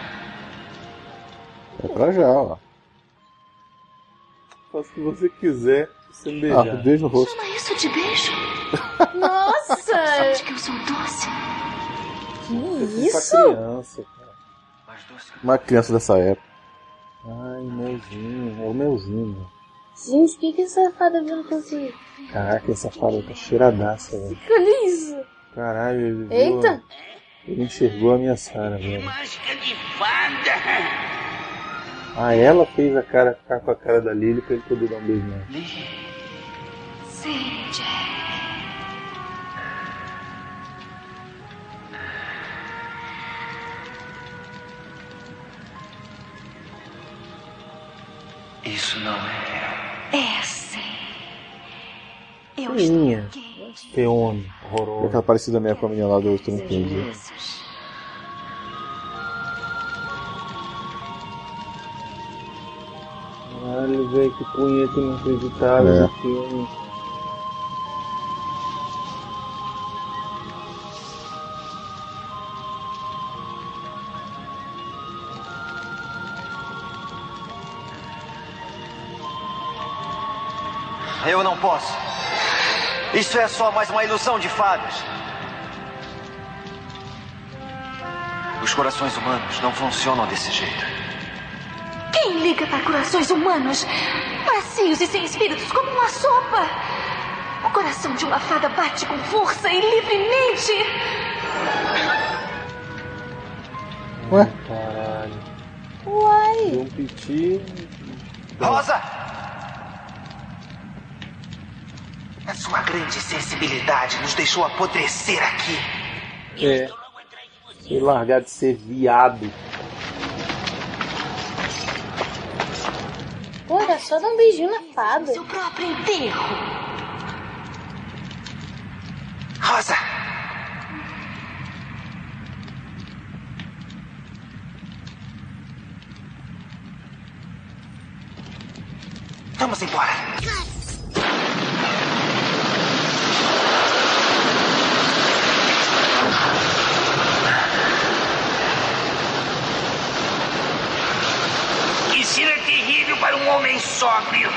É pra já, ó. Faça o que você quiser, se você me Ah, beijar. beijo no rosto. Chama isso de beijo? Nossa! Sabe que eu sou doce? Que Pra isso? criança, cara. Uma criança dessa época. Ai, melzinho. É o melzinho. Gente, o que que essa fada veio fazer? Caraca, essa fada tá cheiradaça, velho. Olha isso. Caralho, ele viu. Eita. Ele enxergou a minha Sarah, velho. Mágica de fada! Ah, ela fez a cara ficar com a cara da Lily pra ele poder dar um beijo nela. Sim, Jack. Isso não é real. É sim. Eu Minha. Peone, horroroso. Aquela parecida mesmo com a menina lá do Stranger Things. Caralho, velho, que punheta inacreditável É. esse filme. Eu não posso. Isso é só mais uma ilusão de fadas. Os corações humanos não funcionam desse jeito. Quem liga para corações humanos? Macios e sem espíritos como uma sopa. O coração de uma fada bate com força e livremente. Ué? Caralho. Uai. Deu um piti. Rosa! A sua grande sensibilidade nos deixou apodrecer aqui. É. Se largar de ser viado. Pô, era só dar um beijinho na fada. Seu próprio enterro. Rosa! Vamos embora. some.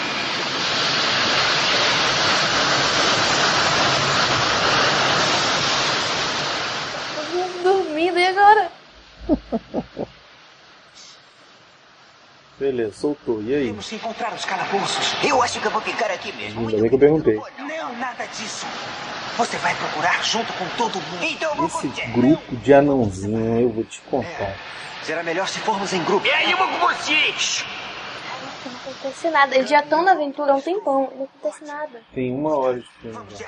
Dormindo, e agora? Beleza, soltou. E aí? Temos que encontrar os calabouços. Eu acho que eu vou ficar aqui mesmo. Ainda bem que eu perguntei. Não, nada disso. Você vai procurar junto com todo mundo. Então vamos Esse grupo de anãozinho, eu vou te contar. Será melhor se formos em grupo. E aí, eu vou com vocês. Não acontece nada. Eles já estão na aventura há um tempão. Não acontece nada. Tem uma hora de filme já.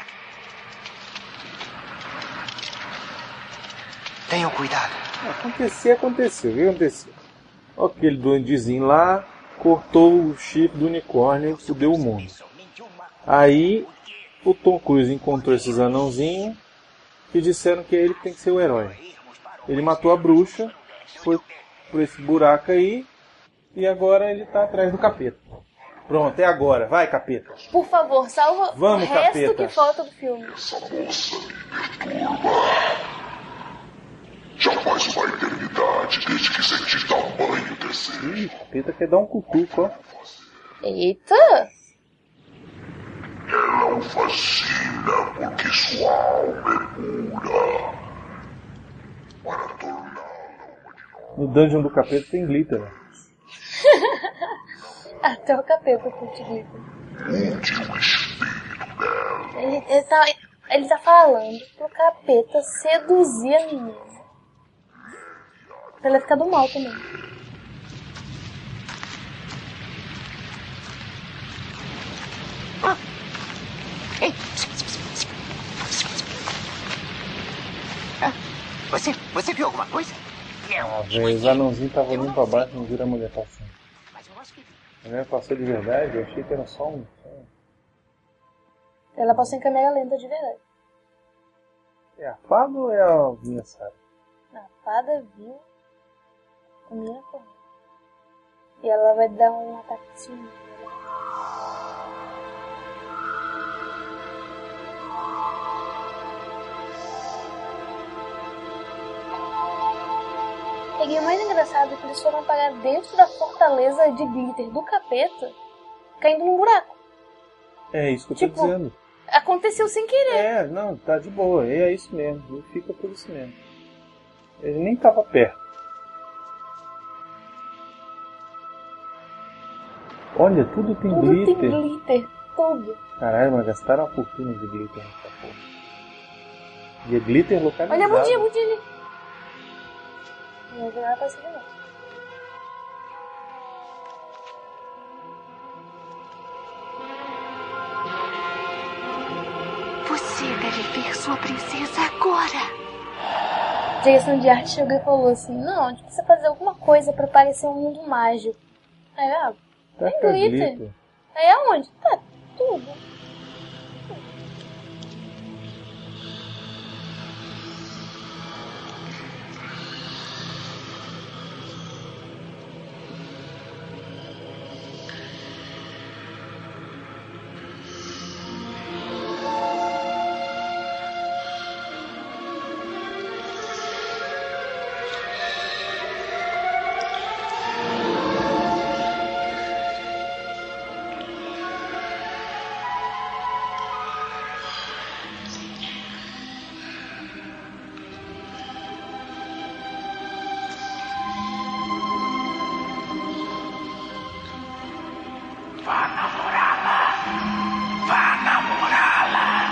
Tenham cuidado. Acontecer, aconteceu. O que aconteceu? Aquele duendezinho lá cortou o chifre do unicórnio e fudeu o mundo. Aí o Tom Cruise encontrou esses anãozinhos e disseram que é ele que tem que ser o herói. Ele matou a bruxa, foi por esse buraco aí e agora ele tá atrás do capeta. Pronto, é agora. Vai, capeta. Por favor, salva Vamos, o resto capeta. que falta do filme. Essa moça me perturba. Já faz uma eternidade desde que senti tamanho desejo. Ih, o capeta quer dar um cutuco, ó. Eita! Ela o fascina porque sua alma é pura. Para torná-la No dungeon do capeta tem glitter, né? Até o capeta curte glitter. mude o espírito dela. Ele, ele, tá, ele tá falando pro capeta seduzir a menina. Pra ela ficar do mal também. Ah. Ei. Ah. Você, você viu alguma coisa? Ah, velho, os anãozinhos estavam olhando pra baixo e não viram a mulher passando. A mulher passou de verdade? Eu achei que era só um... Ela passou em câmera lenta de verdade. É a fada ou é a minha Sara? A fada viu a menina correndo. E ela vai dar um ataque de ciúme. E o mais engraçado é que eles foram parar dentro da fortaleza de glitter do capeta, caindo num buraco. É isso que eu tipo, tô dizendo. Aconteceu sem querer. É, não, tá de boa. É isso mesmo. Ele fica por isso mesmo. Ele nem tava perto. Olha, tudo tem tudo glitter. Tudo tem glitter. Tudo. Caralho, mas gastaram uma fortuna de glitter nessa porra. E é glitter localizado. Olha a bundinha, a bundinha ali. Não vai nada pra cima, não. Você deve ver sua princesa agora. A direção de arte chegou e falou assim: não, a gente precisa fazer alguma coisa pra parecer um mundo mágico. Aí, ah, tá tem glitter. glitter. Aí aonde? Tá, tudo. Vá namorá-la. Vá namorá-la.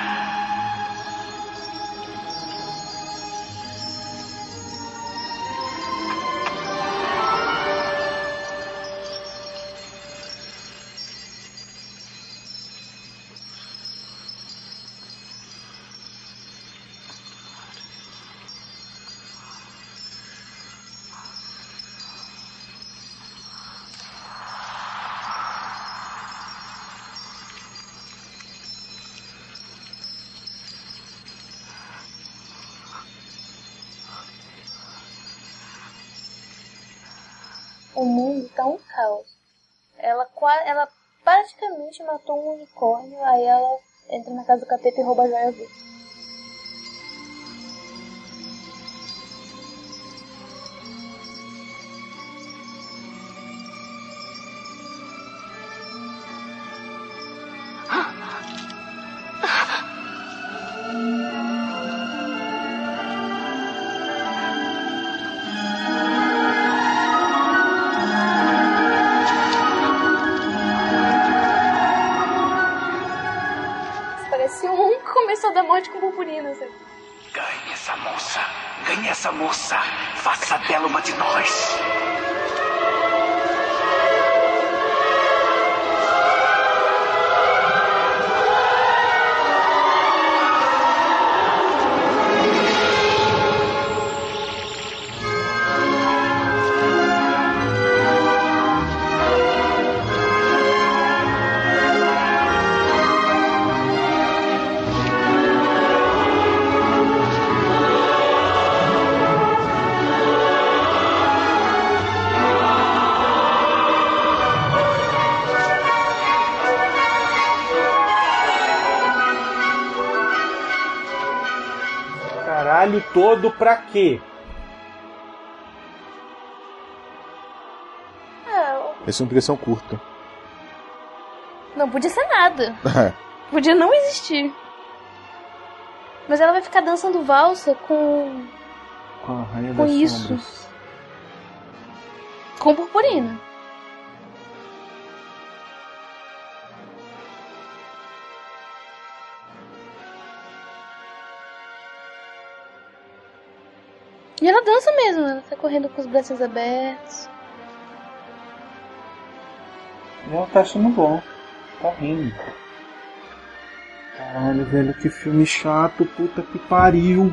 O mundo tá um caos. Ela, ela praticamente matou um unicórnio, aí ela entra na casa do capeta e rouba a joia dele. pote com purpurina, sabe? Ganhe essa moça. Ganhe essa moça. Faça dela uma de nós. Caralho todo pra quê? Essa é uma impressão curta. Não podia ser nada. Podia não existir. Mas ela vai ficar dançando valsa com... Com a rainha com das isso. sombras. Com purpurina. E ela dança mesmo, ela tá correndo com os braços abertos. Ela tá achando bom. Tá rindo. Caralho, velho, que filme chato, puta que pariu.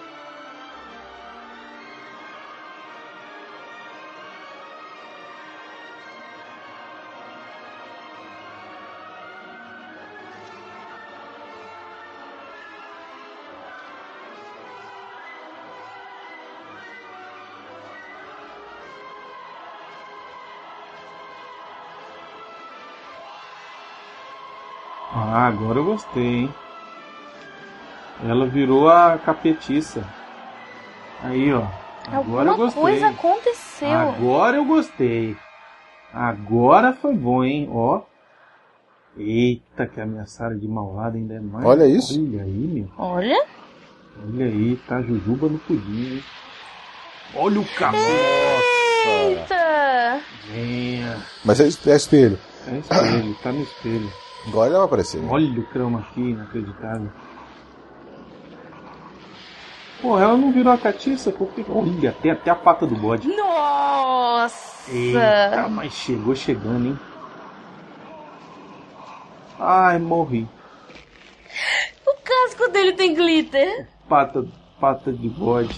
Ah, agora eu gostei, hein? Ela virou a capetiça. Aí, ó. Agora Alguma eu gostei. coisa aconteceu. Agora eu gostei. Agora foi bom, hein? Ó. Eita, que ameaçaram de malvada ainda é mais. Olha isso. Olha aí, meu. Olha. Olha aí, tá jujuba no pudim, hein? Olha o cabelo. Eita! Venha. Mas é, é espelho. É espelho, tá no espelho. Agora ela vai aparecer. Olha o croma aqui, inacreditável. Pô, ela não virou a catiça porque... Olha, tem até a pata do bode. Nossa! Eita, mas chegou chegando, hein? Ai, morri. O casco dele tem glitter. Pata, pata de bode.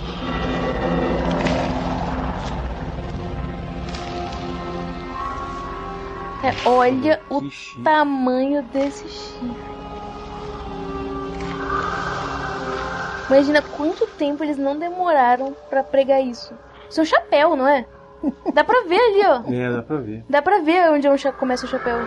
É, olha o tamanho desse chifre. Imagina quanto tempo eles não demoraram pra pregar isso. Isso é um chapéu, não é? Dá pra ver ali, ó. É, dá pra ver. Dá pra ver onde é um cha- começa o chapéu.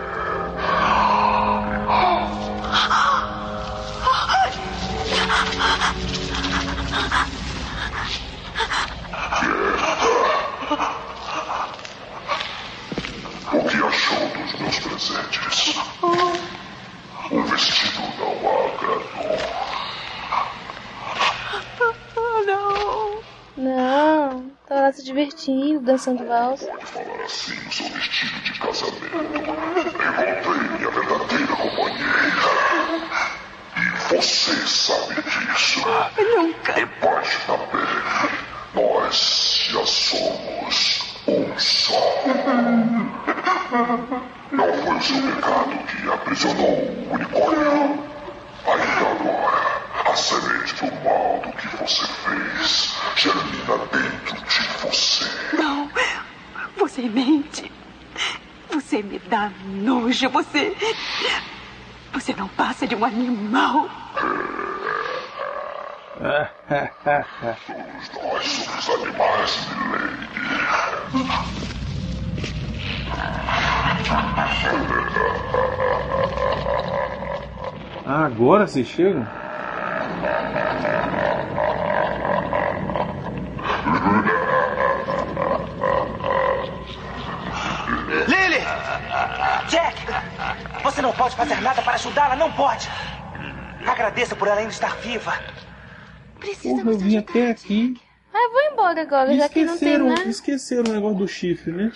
O que achou dos meus presentes? O vestido não a agradou. Não. Não. Tava lá se divertindo, dançando valsa. Pode falar assim no seu vestido de casamento. Encontrei minha verdadeira companheira. E você sabe disso. Nunca. Debaixo da pele, nós já somos um só. Não foi o seu pecado que aprisionou o unicórnio. Ainda agora, a semente do mal do que você fez germina dentro de você. Não. Você mente. Você me dá nojo. Você... Você não passa de um animal. Nós somos animais, Milady. Ah, agora vocês chegam? Lily! Jack! Você não pode fazer nada para ajudá-la, não pode! Agradeça por ela ainda estar viva. Porra, eu vim até aqui. Ah, eu vou embora agora, já que não tem Esqueceram, nada. esqueceram o negócio do chifre, né?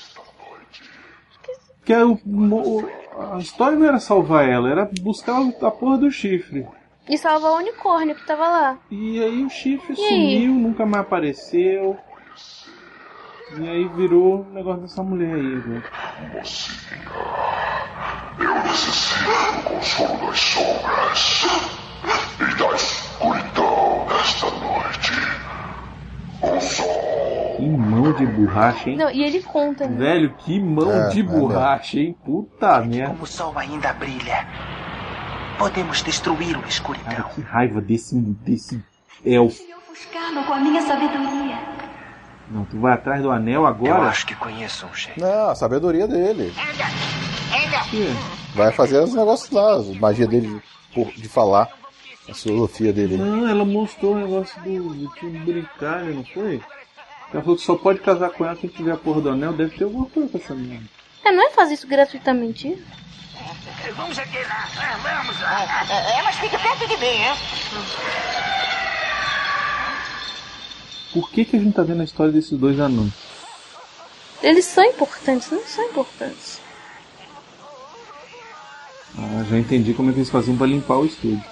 Que é o, o- a história não era salvar ela, era buscar a porra do chifre. E salvar o unicórnio que tava lá. E aí o chifre E sumiu, aí? nunca mais apareceu. E aí virou o negócio dessa mulher aí, velho. Eu necessito do consolo das sombras e da escuridão desta noite. O sol. Que mão de borracha, hein? Não, e ele conta, né? Velho, que mão É, de é borracha, hein? Puta merda. Como o sol ainda brilha, podemos destruir o escuridão. Cara, que raiva desse, desse elfo. Ofuscá-lo com a minha sabedoria. Não, tu vai atrás do anel agora? Eu acho que conheço um jeito. Não, a sabedoria dele. Que? Vai fazer os negócios lá, a magia dele de, de falar. A filosofia dele. Não, ela mostrou o negócio do, do time brincar, não foi? Ela falou que só pode casar com ela quem tiver a porra do anel. Deve ter alguma coisa com essa merda. É, não é fazer isso gratuitamente. Vamos aqui lá. Vamos lá. É, mas fique perto de mim, hein? Por que que a gente tá vendo a história desses dois anões? Eles são importantes, não são importantes. Ah, já entendi como é que eles faziam pra limpar o estúdio.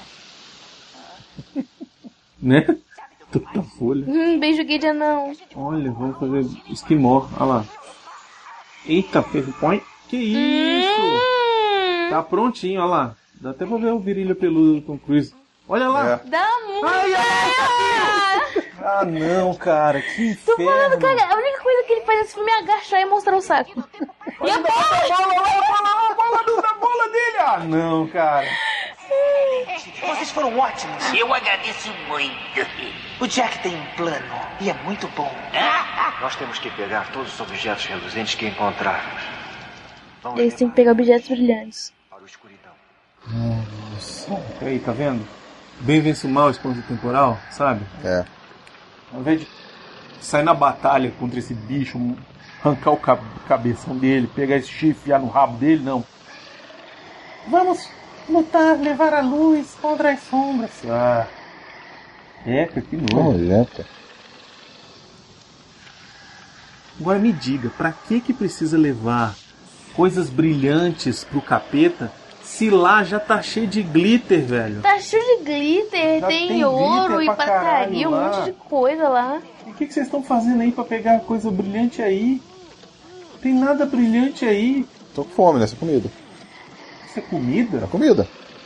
Né? Tanta folha. Hum, beijo gay de anão. Olha, vamos fazer esquimó. Olha lá. Eita, ferro. Põe. Que isso? Hum. Tá prontinho, olha lá. Dá até pra ver o virilha peludo do Tom Cruise. Olha lá. É. Dá muito. Ai, Ah, não, cara. Que Tô inferno. falando, cara, a única coisa que ele faz nesse filme é agachar e mostrar o saco. E a bola! A bola, a bola, a bola, do, a bola dele. Ah, não, cara. Vocês foram ótimos. Eu agradeço muito. O Jack tem um plano e é muito bom. Nós temos que pegar todos os objetos reluzentes que encontrarmos. Vamos Eles têm que pegar objetos brilhantes. para o escuridão. Nossa. Aí, tá vendo? Bem vence o mal, esponja temporal, sabe? É. Ao invés de sair na batalha contra esse bicho, arrancar o cab- cabeção dele, pegar esse chifre e enfiar no rabo dele, não. Vamos lutar, levar a luz contra as sombras. Ah. É, que nojo. Nojento. Agora me diga, pra que que precisa levar coisas brilhantes pro capeta se lá já tá cheio de glitter, velho? Tá cheio de glitter, Já tem, tem ouro glitter e pra prataria, um caralho lá. monte de coisa lá. O que que vocês estão fazendo aí pra pegar coisa brilhante aí? Não tem nada brilhante aí. Tô com fome nessa comida. Isso é comida? É comida.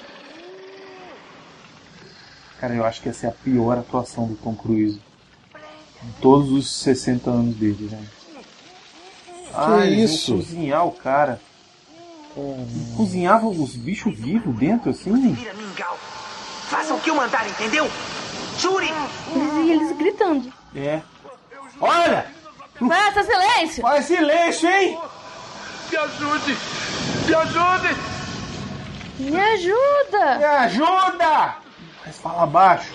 Cara, eu acho que essa é a pior atuação do Tom Cruise. Em todos os sessenta anos dele, velho. Ah, eles isso? vão cozinhar o cara. E cozinhavam os bichos vivos dentro, assim? Vira mingau. Faça o que eu mandar, entendeu? Jure! E eles gritando. É. Olha! Nossa, silêncio! Faz silêncio, hein? Me ajude! Me ajude! Me ajuda! Me ajuda! Mas fala baixo.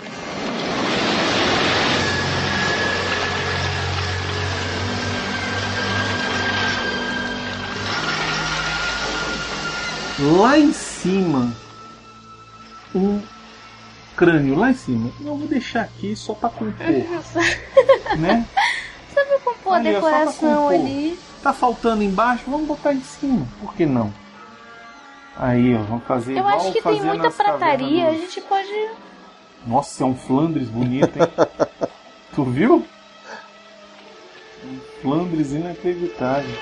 Lá em cima, um crânio lá em cima. Eu vou deixar aqui só pra compor, né? Só pra compor a Ali, ó, só pra decoração compor. ali. Tá faltando embaixo, vamos botar em cima. Por que não? Aí, ó, vamos fazer Eu igual acho que tem fazia muita nas prataria, a cavernas gente pode... do- Nossa, é um Flandres bonito, hein? Tu viu? Um Flandres inacreditável.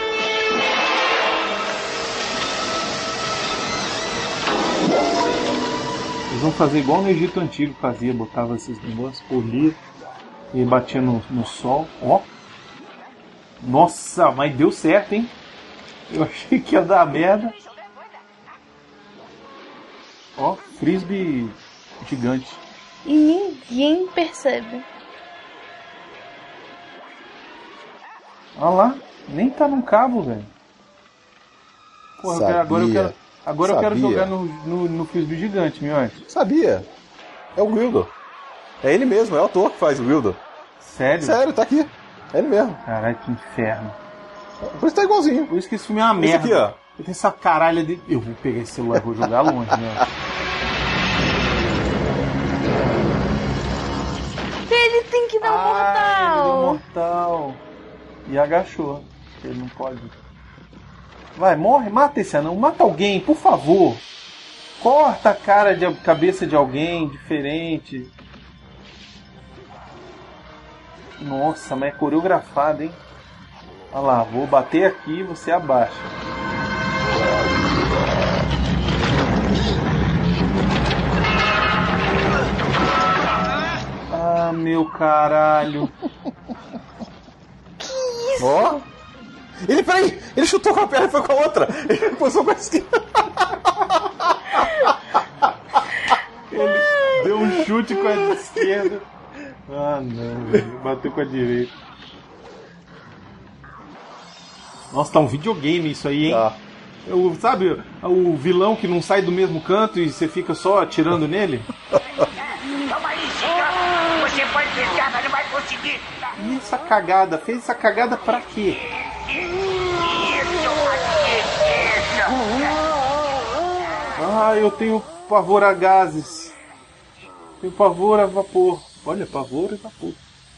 Eles vão fazer igual no Egito Antigo fazia, botava esses negócios, polia e batia no, no sol. Ó! Nossa, mas deu certo, hein? Eu achei que ia dar merda. Ó, frisbee gigante. E ninguém percebe. Olha lá, nem tá num cabo, velho. Porra, eu quero- agora eu quero, agora eu quero Sabia. jogar no, no, no frisbee gigante, miote. Sabia? É o Wildo. É ele mesmo, é o ator que faz o Wildo. Sério? Sério, tá aqui. É ele mesmo. Caralho, que inferno. Por isso tá igualzinho. Por isso que esse filme é uma Esse merda. aqui, ó. Eu tenho essa caralha de... Eu vou pegar esse celular e vou jogar longe, né? Ele tem que dar um Ele deu mortal. mortal. E agachou. Ele não pode. Vai, morre, mata esse anão. Mata alguém, por favor. Corta a cara de cabeça de alguém diferente. Nossa, mas é coreografado, hein? Olha lá, vou bater aqui e você abaixa. Ah, meu caralho. Que isso? Ó! Oh. Ele, peraí! Ele chutou com a perna e foi com a outra! Ele posou com a esquerda! Ele deu um chute com a esquerda. Ah, não, velho. Bateu com a direita. Nossa, tá um videogame isso aí, hein? Tá. O, sabe o vilão que não sai do mesmo canto e você fica só atirando nele? Calma aí, Chica! Você pode tentar, mas não vai conseguir! E essa cagada? Fez essa cagada pra quê? Ah, eu tenho pavor a gases. Tenho pavor a vapor. Olha, pavor e vapor.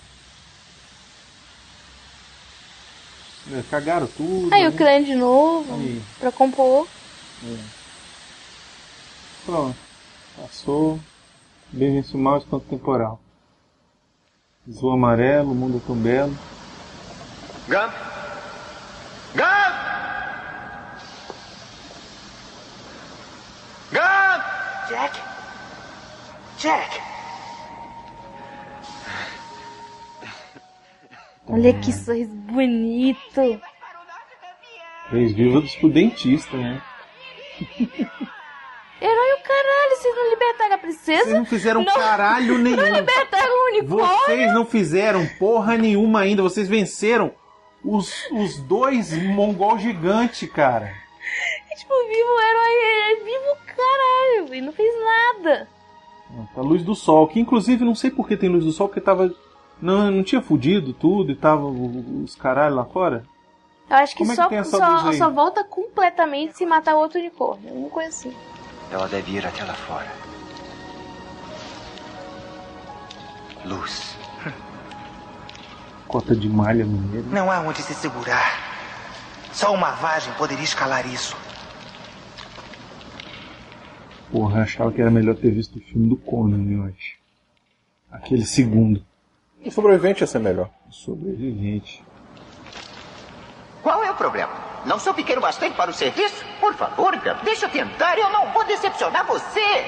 É, cagaram tudo. Aí né? o crânio de novo. Aí. Pra compor. É. Pronto. Passou. Bem-vindo mal, espanto temporal. Azul amarelo, o mundo é tão belo. Gump! Gump! Gump! Jack? Jack! Olha que sorriso bonito. Fez vivos pro dentista, né? Herói o caralho, vocês não libertaram a princesa? Vocês não fizeram não, caralho nenhum. Não libertaram o unicórnio. Vocês não fizeram porra nenhuma ainda. Vocês venceram os, os dois mongol gigante, cara. Tipo, vivo o herói, vivo o caralho. E não fez nada. A luz do sol, que inclusive não sei por que tem luz do sol, porque tava... Não, não tinha fudido tudo e tava os caralho lá fora? Eu acho que, Como só, é que tem essa só, luz aí? só volta completamente se matar outro unicórnio. Uma coisa assim. Ela deve ir até lá fora. Luz. Cota de malha no meio. Não há onde se segurar. Só uma vagem poderia escalar isso. Porra, eu achava que era melhor ter visto o filme do Conan, né, eu acho. Aquele segundo. O sobrevivente ia ser melhor. O sobrevivente. Qual é o problema? Não sou pequeno bastante para o serviço? Por favor, Gump, deixa eu tentar. Eu não vou decepcionar você.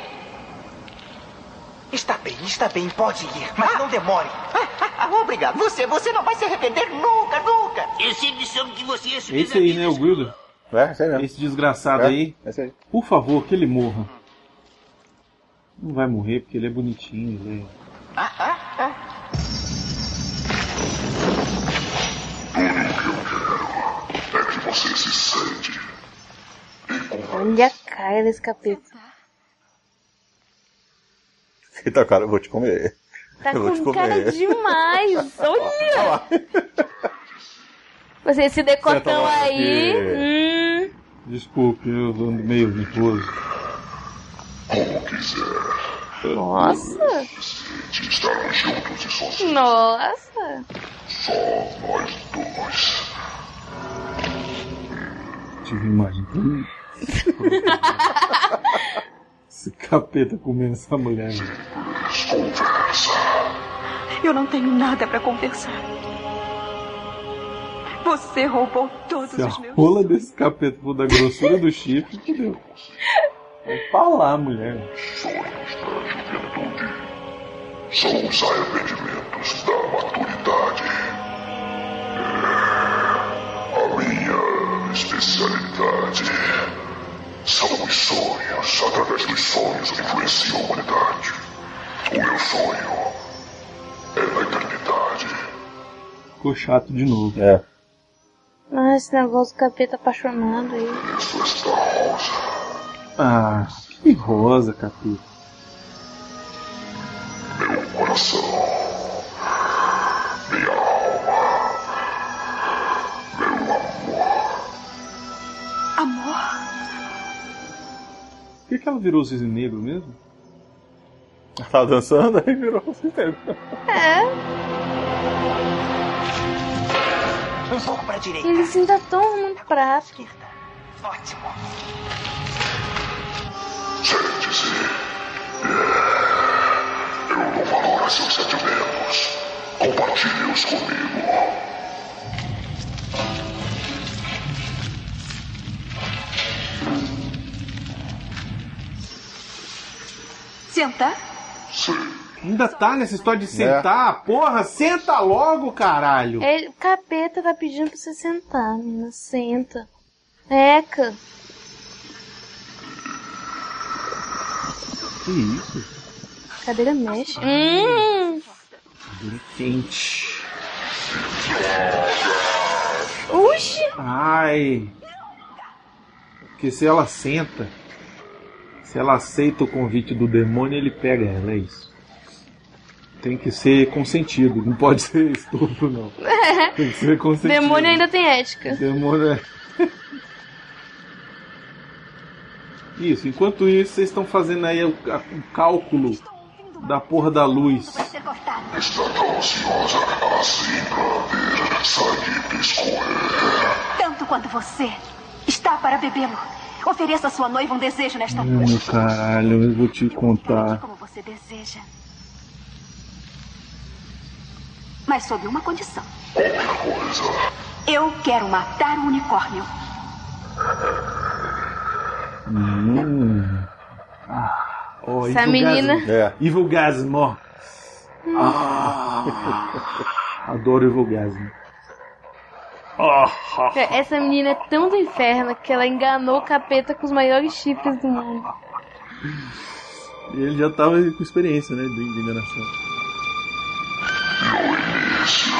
Está bem, está bem, pode ir, mas ah. não demore. Ah, obrigado. Você, você não vai se arrepender nunca, nunca. Eu sempre soube que você ia subir. Esse aí, né, o Guildo? É, esse aí mesmo. Esse desgraçado é, aí. Esse aí. Por favor, que ele morra. Não vai morrer porque ele é bonitinho, ele é... Ah, ah, ah. Tudo o que eu quero é que você se sente. Olha a cara desse capeta. Eita, cara, eu vou te comer. Tá eu vou te com comer. cara demais. Olha! Vocês se decotão aí. Hum. Desculpe, eu ando meio nervoso. Como quiser. Nossa! Estarmos juntos e sozinhos. Nossa! Só nós dois. Tive imagem também. Esse capeta comendo essa mulher. Conversa. Eu não tenho nada pra conversar. Você roubou todos Se os a meus... rola desse capeta for da grossura do chifre, entendeu? Vai falar, mulher. Sonhos da juventude são os arrependimentos da maturidade. É a minha especialidade. São os sonhos. Através dos sonhos eu influencio a humanidade. O meu sonho é na eternidade. Ficou chato de novo. É. Ah, esse negócio do capeta apaixonado aí. Isso está rosa. Ah, que rosa, capeta. Meu coração. Minha alma. Meu amor. Amor? Por que, que ela virou cisne negro mesmo? Ela tava dançando, aí virou cisne negro. É. Um pouco pra direita. Eles ainda estão arrumando prato. Ótimo. Sente-se. É, eu dou valor a seus sentimentos. Compartilhe-os comigo. Sentar? Sim. Ainda tá nessa história de sentar? É. Porra, senta logo, caralho. É, o capeta tá pedindo pra você sentar, menina. Senta. Eca. Que isso? A cadeira mexe. Hum. Cadeira quente. Uxi. Ai. Porque se ela senta, se ela aceita o convite do demônio, ele pega ela, é isso. Tem que ser consentido, não pode ser estupro, não. É. Tem que ser consentido. Demônio ainda tem ética. Demônio é... Isso, enquanto isso, vocês estão fazendo aí o, o cálculo da porra da luz. Está tão ansiosa assim pra ver sangue escorrer. Tanto quanto você está para bebê-lo. Ofereça a sua noiva um desejo nesta noite. Meu caralho, eu vou te contar. Como você deseja. Mas sob uma condição. Qualquer coisa. Eu quero matar o unicórnio. Hum. Ah. Oh, essa menina... É. Evil Gasm, ó. Hum. Ah. Adoro Evil Gasm. Oh. Essa menina é tão do inferno que ela enganou o capeta com os maiores chifres do mundo. E ele já tava com experiência, né, de enganação. No início,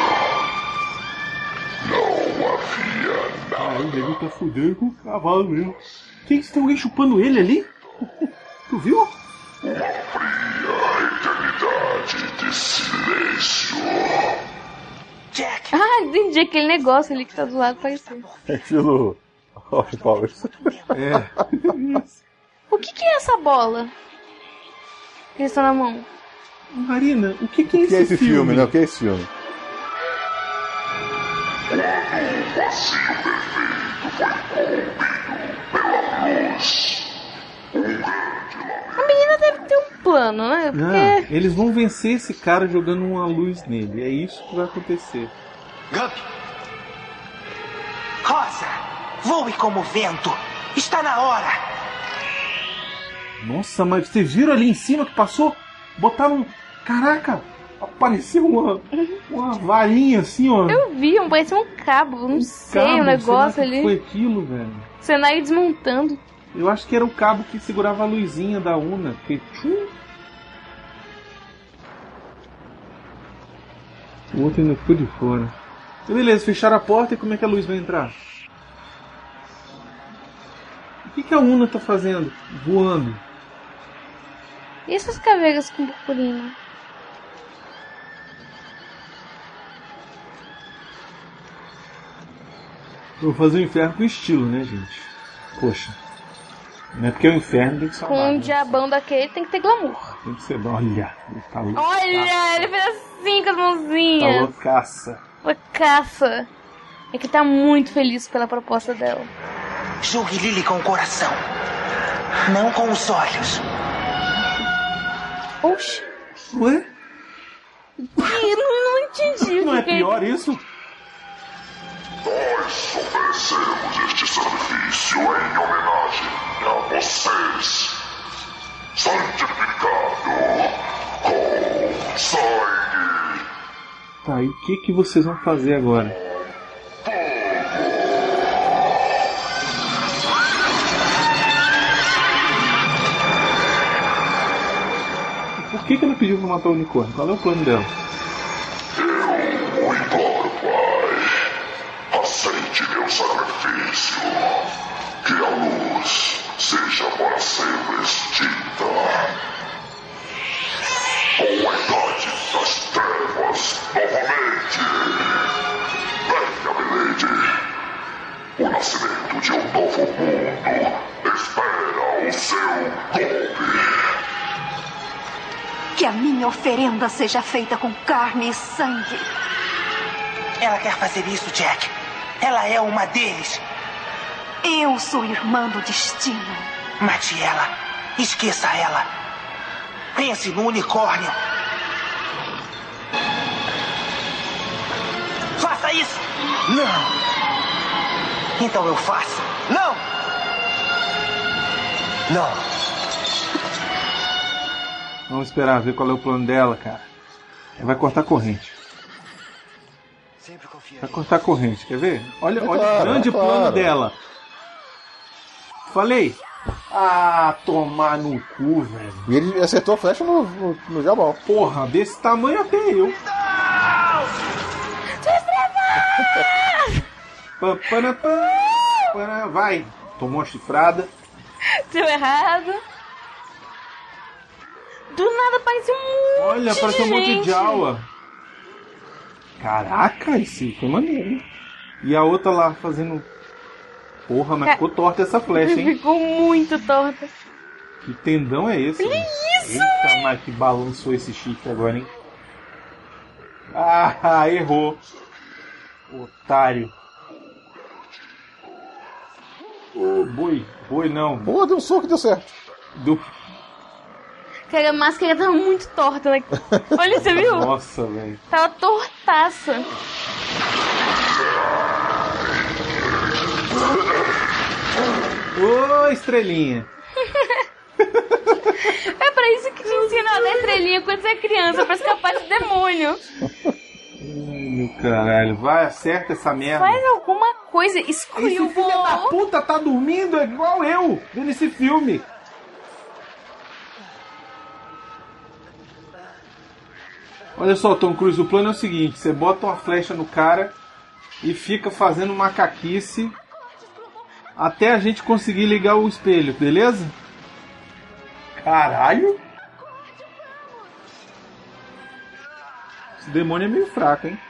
não havia nada. Ah, o nego tá fudendo com o cavalo mesmo. Que que tem alguém chupando ele ali? Tu viu? Uma fria eternidade de silêncio. Jack! Ah, entendi aquele negócio ali que tá do lado parecendo. É estilo Rock Powers. É. O que que é essa bola? Que eles estão na mão? Marina, o que que é, o que esse, é esse filme? filme? Não, o que é esse filme? Quando o vazio perfeito foi corrompido pela luz, um grande lamento. A menina deve ter um plano, né? Porque... Não, eles vão vencer esse cara jogando uma luz nele. É isso que vai acontecer. Gump! Rosa! Voe como vento! Está na hora! Nossa, mas vocês viram ali em cima que passou? Botaram... Caraca! Apareceu uma, uma varinha assim, ó. Eu vi, parecia um cabo, não um sei, cabo, um negócio sei lá ali. Que foi aquilo, velho? Cenário desmontando. Eu acho que era o cabo que segurava a luzinha da Una. Porque... O outro ainda ficou de fora. Beleza, fecharam a porta e como é que a luz vai entrar? O que, que a Una tá fazendo? Voando. E essas caveiras com purpurina? Eu vou fazer o inferno com estilo, né, gente? Poxa. Não é porque o inferno tem que salvar. Com um né? diabão daquele tem que ter glamour. Tem que ser bom. Olha, ele tá louco. Olha, ele fez assim com as mãozinhas. Tá loucaça. Loucaça. É que tá muito feliz pela proposta dela. Julgue Lily com o coração, não com os olhos. Oxi. Ué? Eu não, não entendi. Não é que pior isso? Nós oferecemos este sacrifício em homenagem a vocês, santificado com sangue. Tá, e o que, que vocês vão fazer agora? Por que, que ela pediu pra matar o unicórnio? Qual é o plano dela? Eu imploro, Pai. Aceite meu sacrifício. Que a luz seja para sempre extinta. Com a idade das trevas novamente. Venha, Milady. O nascimento de um novo mundo espera o seu golpe. Que a minha oferenda seja feita com carne e sangue. Ela quer fazer isso, Jack. Ela é uma deles. Eu sou irmã do destino. Mate ela Esqueça ela. Pense no unicórnio. Faça isso! Não! Então eu faço. Não! Não! Vamos esperar, ver qual é o plano dela, cara. Vai cortar a corrente. Vai cortar a corrente, quer ver? Olha, É olha claro, o grande é claro. plano dela. Falei. Ah, tomar no cu, velho. E ele acertou a flecha no, no, no Jabal. Porra, desse tamanho até eu. Pã, pana, pã, pana, vai. Tomou uma chifrada. Deu errado. Do nada apareceu um monte Olha, de apareceu um monte de gente. Jawa. Caraca, esse foi maneiro. E a outra lá fazendo... Porra, mas Ca- ficou torta essa flecha, hein? Ficou muito torta. Que tendão é esse? Olha hein? isso, Eita, mas que balançou esse chifre agora, hein? Ah, errou. Otário. Ô, boi. Boi não. Boa, deu um soco e deu certo. Do... Cara, a máscara tava muito torta. Né? Olha, você viu? Nossa, velho. Tava tortaça. Ô, estrelinha. É pra isso que te ensina a dar estrelinha quando você é criança, pra escapar de demônio. Ai, meu caralho. Vai, acerta essa merda. Faz alguma coisa, escolheu Esse filho da puta tá dormindo é igual eu, vendo esse filme. Olha só, Tom Cruise, o plano é o seguinte: você bota uma flecha no cara e fica fazendo macaquice até a gente conseguir ligar o espelho, beleza? Caralho! Esse demônio é meio fraco, hein?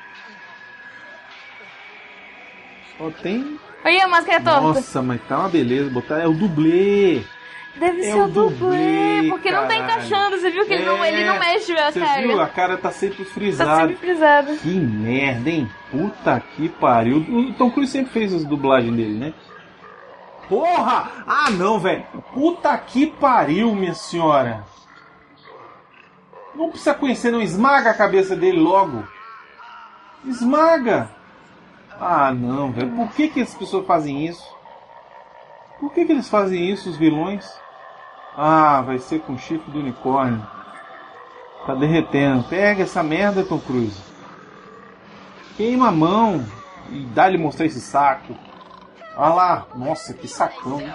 Só tem... Olha a máscara torta. Nossa, mas tá uma beleza. Botar é o dublê. Deve É ser o o dublê, dublê, porque não tá caralho. encaixando. Você viu que ele, não, É, ele não mexe a Você cara. viu? A cara tá sempre frisada. Tá sempre frisada. Que merda, hein? Puta que pariu. O Tom Cruise sempre fez as dublagens dele, né? Porra! Ah, não, velho. Puta que pariu, minha senhora. Não precisa conhecer, não. Esmaga a cabeça dele logo. Esmaga. Ah, não, velho. Por que que as pessoas fazem isso? Por que que eles fazem isso, os vilões? Ah, vai ser com o chifre do unicórnio. Tá derretendo. Pega essa merda, Tom Cruise. Queima a mão e dá-lhe mostrar esse saco. Olha lá. Nossa, que sacão, né?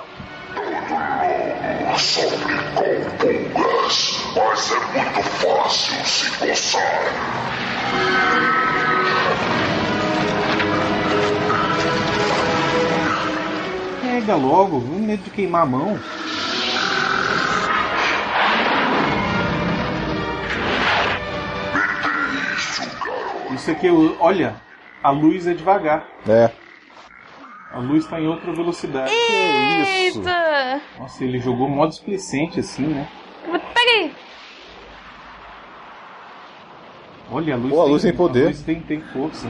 Sofre com pulgas, mas é muito fácil se coçar. Pega logo, não medo de queimar a mão. Isso aqui, olha, a luz é devagar. É. A luz tá em outra velocidade. Eita! Nossa, ele jogou modo displicente assim, né? Pega aí! Olha, a luz, Pô, a luz tem, tem poder. A luz tem, tem força.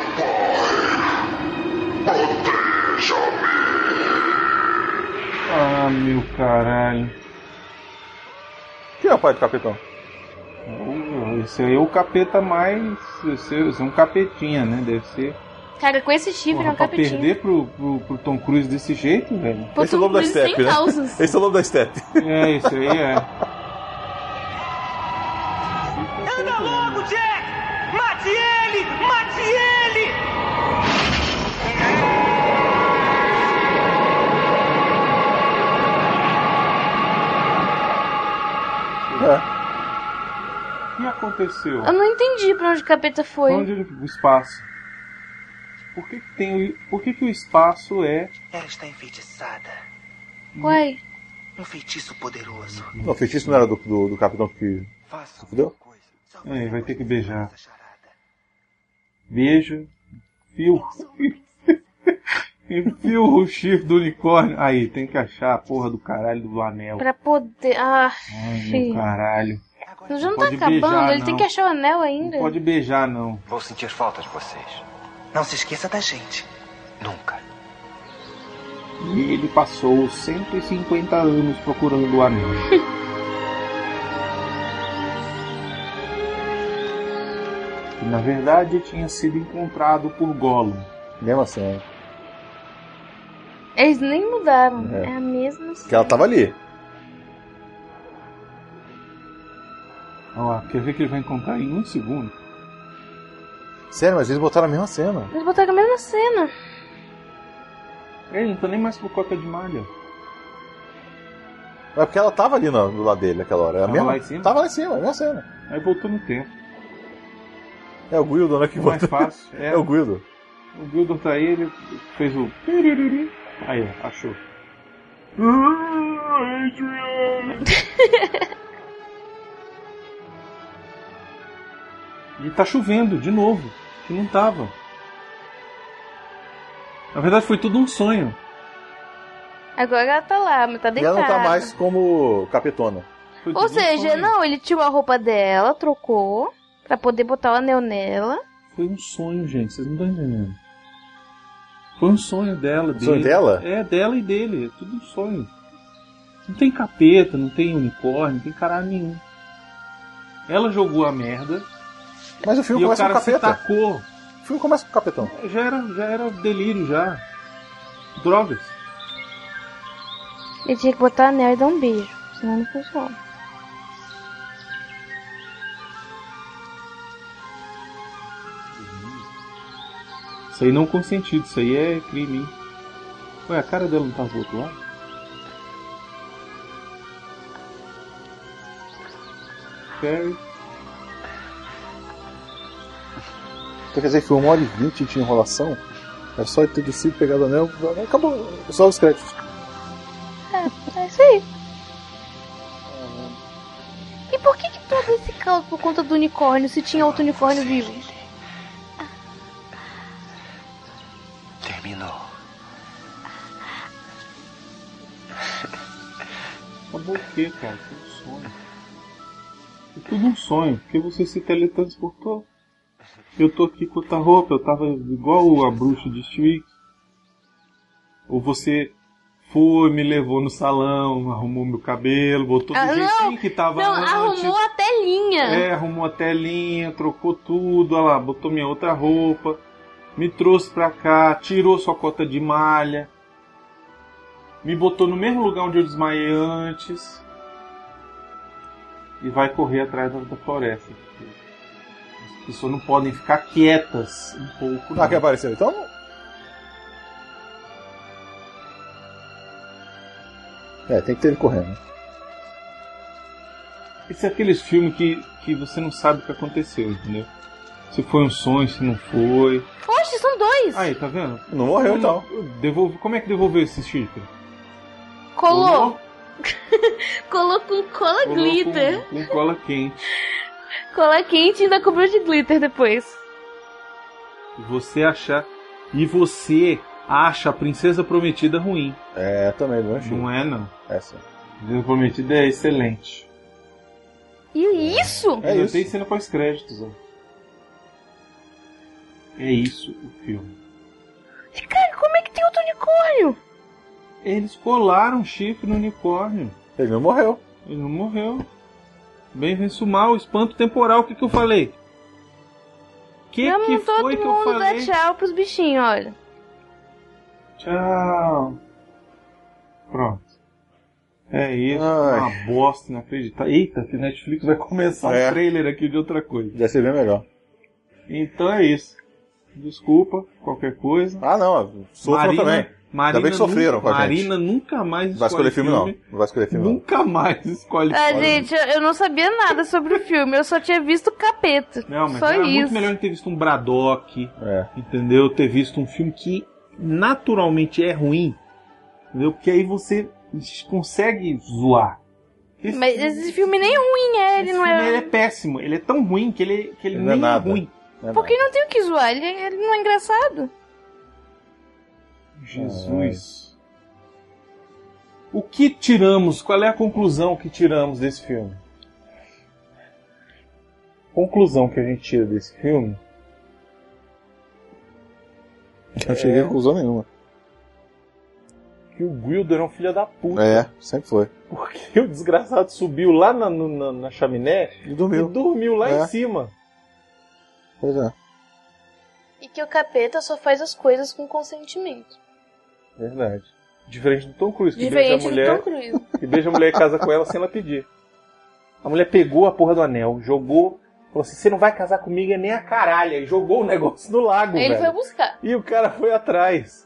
Ah, meu caralho. Quem é o pai do capitão? Oh, esse aí é o capeta mais... Esse é um capetinha, né? Deve ser... Cara, com esse chifre é Porra, um pra capetinho. perder pro, pro, pro Tom Cruise desse jeito, velho. Pô, Esse é o Tom lobo da Cruise sem Steppe, né? calças. Esse é o lobo da Steppe. É, isso aí é. Anda logo, Jack! Mate ele! Mate ele! É. O que aconteceu? Eu não entendi pra onde o capeta foi. Onde ele- o espaço? Por que que tem o, por que que o espaço é... Ela está enfeitiçada. Uai. Um feitiço poderoso. Não, o feitiço não era do, do, do capitão que... Faça Entendeu? É, vai ter que beijar. Beijo. Fio. Enfio o chifre do unicórnio. Aí, tem que achar a porra do caralho do anel. Pra poder... Ah, Ai, filho. meu caralho. Já não, Não tá pode acabando, beijar, ele não. tem que achar o anel ainda. Não pode beijar, não. Vou sentir falta de vocês. Não se esqueça da gente. Nunca. E ele passou cento e cinquenta anos procurando o anel. E na verdade tinha sido encontrado por Gollum. Mesmo assim. Eles nem mudaram, é, É. é a mesma Porque ela tava ali. Olha lá, quer ver que ele vai encontrar em um segundo? Sério, mas eles botaram a mesma cena. Eles botaram a mesma cena. Ele não tá nem mais com cota de malha. É porque ela tava ali no, do lado dele naquela hora. É a Tava mesma... lá em cima? Tava lá em cima, é a mesma cena. Aí voltou no tempo. É o Guildo, né? Que É mais voltou. fácil. É o Guildo. O Guildo tá aí, ele fez o... Aí, ó, achou. E tá chovendo, de novo. Que não tava. Na verdade foi tudo um sonho. Agora ela tá lá, mas tá E deitada. ela não tá mais como capetona. Ou seja, não, ele tirou a roupa dela, trocou, pra poder botar o anel nela. Foi um sonho, gente, vocês não estão entendendo. Foi um sonho dela, dele. Sonho dela? É, dela e dele, é tudo um sonho. Não tem capeta, não tem unicórnio, não tem caralho nenhum. Ela jogou a merda. Mas o filme e começa o cara com o capeta. se tacou. O filme começa com o capetão. Já era, já era delírio, já. Drogas. Ele tinha que botar o anel e dar um beijo, senão não funciona. Isso aí não consentido, isso aí é crime, hein? Ué, a cara dela não tava do outro lado? Carrie. Então quer dizer que foi uma hora e vinte de enrolação? É só ele ter descido, pegado o anel, acabou. Só os créditos. É, é isso aí. E por que que todo esse caos por conta do unicórnio, se tinha outro unicórnio vivo? Terminou. Acabou o quê, cara? Foi um sonho. Foi tudo um sonho, porque você se teletransportou. Eu tô aqui com outra roupa, eu tava igual a bruxa de Styx. Ou você foi, me levou no salão, arrumou meu cabelo, botou do Ah, jeitinho não, que tava não, antes. arrumou a telinha. É, arrumou a telinha, trocou tudo, olha lá, botou minha outra roupa, me trouxe pra cá, tirou sua cota de malha, me botou no mesmo lugar onde eu desmaiei antes e vai correr atrás da, da floresta. As pessoas não podem ficar quietas um pouco. Ah, que apareceu então? É, tem que ter ele correndo. Esse é aqueles filmes que, que você não sabe o que aconteceu, entendeu? Se foi um sonho, se não foi. Oxe, são dois. Aí, tá vendo? Não morreu, Como- então. Devolve, como é que devolveu esse chifre? Colou. Colou com cola Colou glitter. Com, com cola quente. Cola quente e ainda cobriu de glitter depois. E você achar. E você acha a Princesa Prometida ruim. É, também, não é? Não é, não. É sim. A Princesa Prometida é excelente. E isso? É isso. Tem cena pós-créditos, ó. É isso o filme. E cara, como é que tem outro unicórnio? Eles colaram chifre no unicórnio. Ele não morreu. Ele não morreu. Bem venço mal, espanto temporal, o que que eu falei? O que Vamos que todo foi que eu mundo falei? dar tchau pros bichinhos, olha. Tchau. Pronto. É isso, Ai. uma bosta inacreditável. Eita, que Netflix vai começar É. um trailer aqui de outra coisa. Deve ser bem melhor. Então é isso. Desculpa, qualquer coisa. Ah, não. Sofram também. Ainda bem que sofreram com a gente. Marina nunca mais Não vai escolher filme, não. Não vai escolher filme, não. Nunca mais escolhe Ah, filme. gente, eu, eu não sabia nada sobre o filme, eu só tinha visto o Capeta. Não, mas só era isso. muito melhor ter visto um Braddock, É. entendeu? Ter visto um filme que naturalmente é ruim, entendeu? Porque aí você consegue zoar. Esse Mas filme- esse filme nem ruim é, ele esse não filme, é. ele é péssimo, ele é tão ruim que ele, que ele Ele nem não é é, nada. ruim. Não é Porque não tem o que zoar, ele, ele não é engraçado. Jesus. O que tiramos? Qual é a conclusão que tiramos desse filme? Conclusão que a gente tira desse filme? Eu não cheguei a conclusão nenhuma. que o Gwildor é um filho da puta. É, sempre foi. Porque o desgraçado subiu lá na, na, na chaminé e dormiu, e dormiu lá é. em cima. Pois é. E que o capeta só faz as coisas com consentimento. Verdade. Diferente do Tom Cruise, que Diferente beija a mulher, do Tom Cruise. que beija a mulher e casa com ela sem ela pedir. A mulher pegou a porra do anel, jogou, falou assim, você não vai casar comigo é nem a caralha, e jogou o negócio no lago, Aí ele velho. foi buscar. E o cara foi atrás.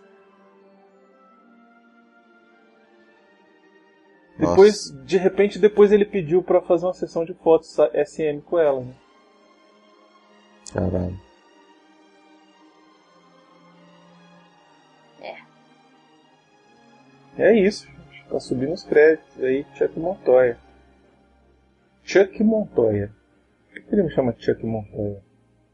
Nossa. Depois, de repente, depois ele pediu pra fazer uma sessão de fotos S M com ela, né? Caralho. É. É isso, gente. Tá subindo os créditos aí, Chuck Montoya. Chuck Montoya. Por que ele me chama Chuck Montoya?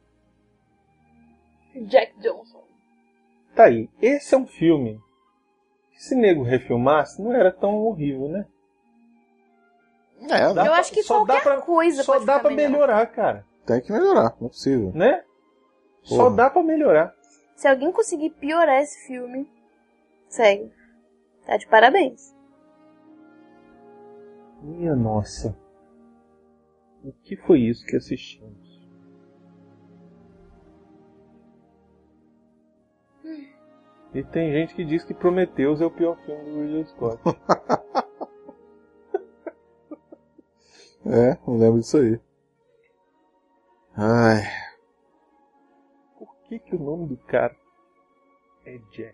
Jack Johnson. Tá aí, esse é um filme que se nego refilmasse não era tão horrível, né? É, Eu pra, acho que só qualquer dá pra, coisa Só pode dá ficar pra melhor. melhorar, cara. Tem que melhorar, não é possível. Né? Só Porra. dá pra melhorar. Se alguém conseguir piorar esse filme, segue. Tá de parabéns. Minha nossa. O que foi isso que assistimos? Hum. E tem gente que diz que Prometheus é o pior filme do Ridley Scott. É, não lembro disso aí. Ai. Por que que o nome do cara é Jack?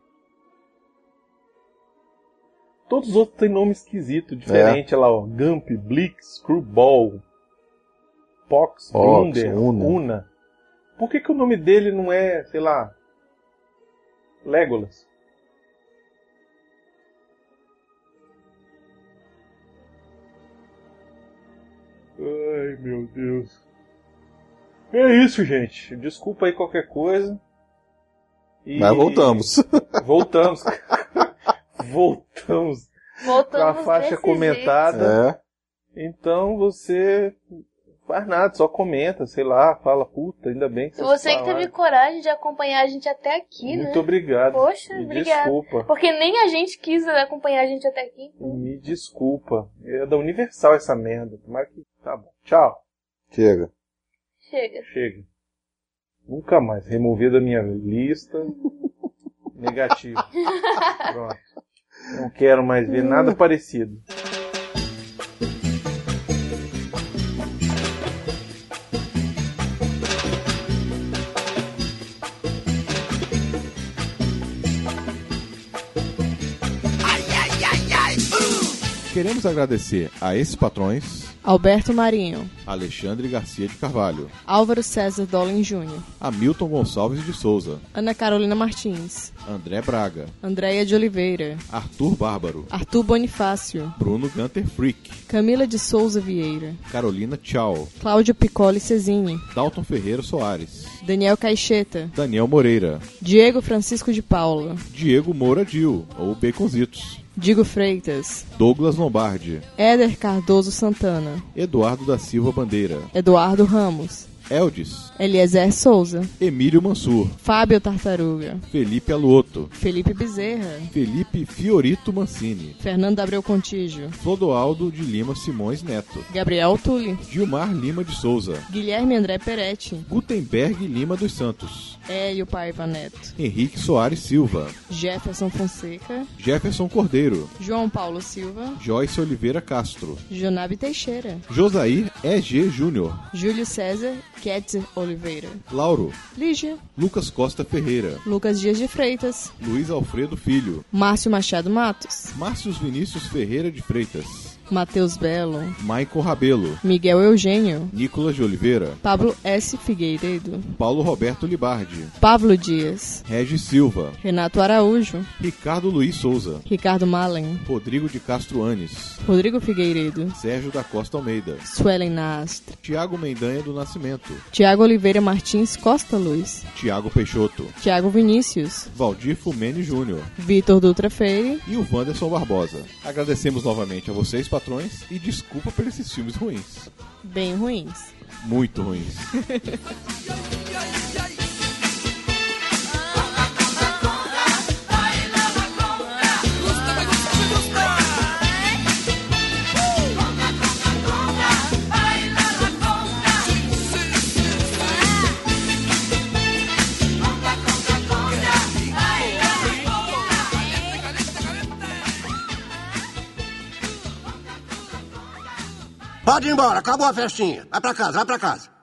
Todos os outros têm nome esquisito, diferente. É. Olha lá, ó. Gump, Blix, Screwball, Pox, Pox, Blunder, Una. Una. Por que que o nome dele não é, sei lá, Legolas? Ai, meu Deus. É isso, gente. Desculpa aí qualquer coisa. E... Mas voltamos. Voltamos. Voltamos. Voltamos Com a faixa desse comentada. É. Então você faz nada, só comenta, sei lá, fala, puta, ainda bem que jeito. vocês Você que falaram. teve coragem de acompanhar a gente até aqui, né? Muito obrigado. Poxa, Me obrigada. desculpa. Porque nem a gente quis acompanhar a gente até aqui. Me desculpa. É da Universal essa merda. Tomara que... Tá bom. Tchau. Chega. Chega. Chega. Nunca mais. Remover da minha lista. Negativo. Pronto. Não quero mais ver nada parecido. Queremos agradecer a esses patrões: Alberto Marinho, Alexandre Garcia de Carvalho, Álvaro César Dolin Júnior, Hamilton Gonçalves de Souza, Ana Carolina Martins, André Braga, Andréia de Oliveira, Arthur Bárbaro, Arthur Bonifácio, Bruno Gunter Frick, Camila de Souza Vieira, Carolina Tchau, Cláudio Piccoli Cezini, Dalton Ferreira Soares, Daniel Caixeta, Daniel Moreira, Diego Francisco de Paula, Diego Moura Dil, ou Baconzitos, Digo Freitas, Douglas Lombardi, Éder Cardoso Santana, Eduardo da Silva Bandeira, Eduardo Ramos, Eldis, Eliezer Souza, Emílio Mansur, Fábio Tartaruga, Felipe Aluoto, Felipe Bezerra, Felipe Fiorito Mancini, Fernando Abreu Contígio, Clodoaldo de Lima Simões Neto, Gabriel Tulli, Gilmar Lima de Souza, Guilherme André Peretti, Gutenberg Lima dos Santos, Hélio Paiva Neto, Henrique Soares Silva, Jefferson Fonseca, Jefferson Cordeiro, João Paulo Silva, Joyce Oliveira Castro, Jonabe Teixeira, Josair E G Júnior, Júlio César Ketzer Oliveira, Lauro, Lígia, Lucas Costa Ferreira, Lucas Dias de Freitas, Luiz Alfredo Filho, Márcio Machado Matos, Márcios Vinícius Ferreira de Freitas, Matheus Belo, Maicon Rabelo, Miguel Eugênio, Nicolas de Oliveira, Pablo S. Figueiredo, Paulo Roberto Libardi, Pablo Dias, Regis Silva, Renato Araújo, Ricardo Luiz Souza, Ricardo Malen, Rodrigo de Castro Anes, Rodrigo Figueiredo, Sérgio da Costa Almeida, Suelen Nastre, Tiago Mendanha do Nascimento, Tiago Oliveira Martins Costa Luz, Tiago Peixoto, Tiago Vinícius, Valdir Fumene Júnior, Vitor Dutra Freire e o Wanderson Barbosa. Agradecemos novamente a vocês, patrões, e desculpa por esses filmes ruins. Bem ruins. Muito ruins. Gusta, me gusta. Pode ir embora, acabou a festinha. Vai pra casa, vai pra casa.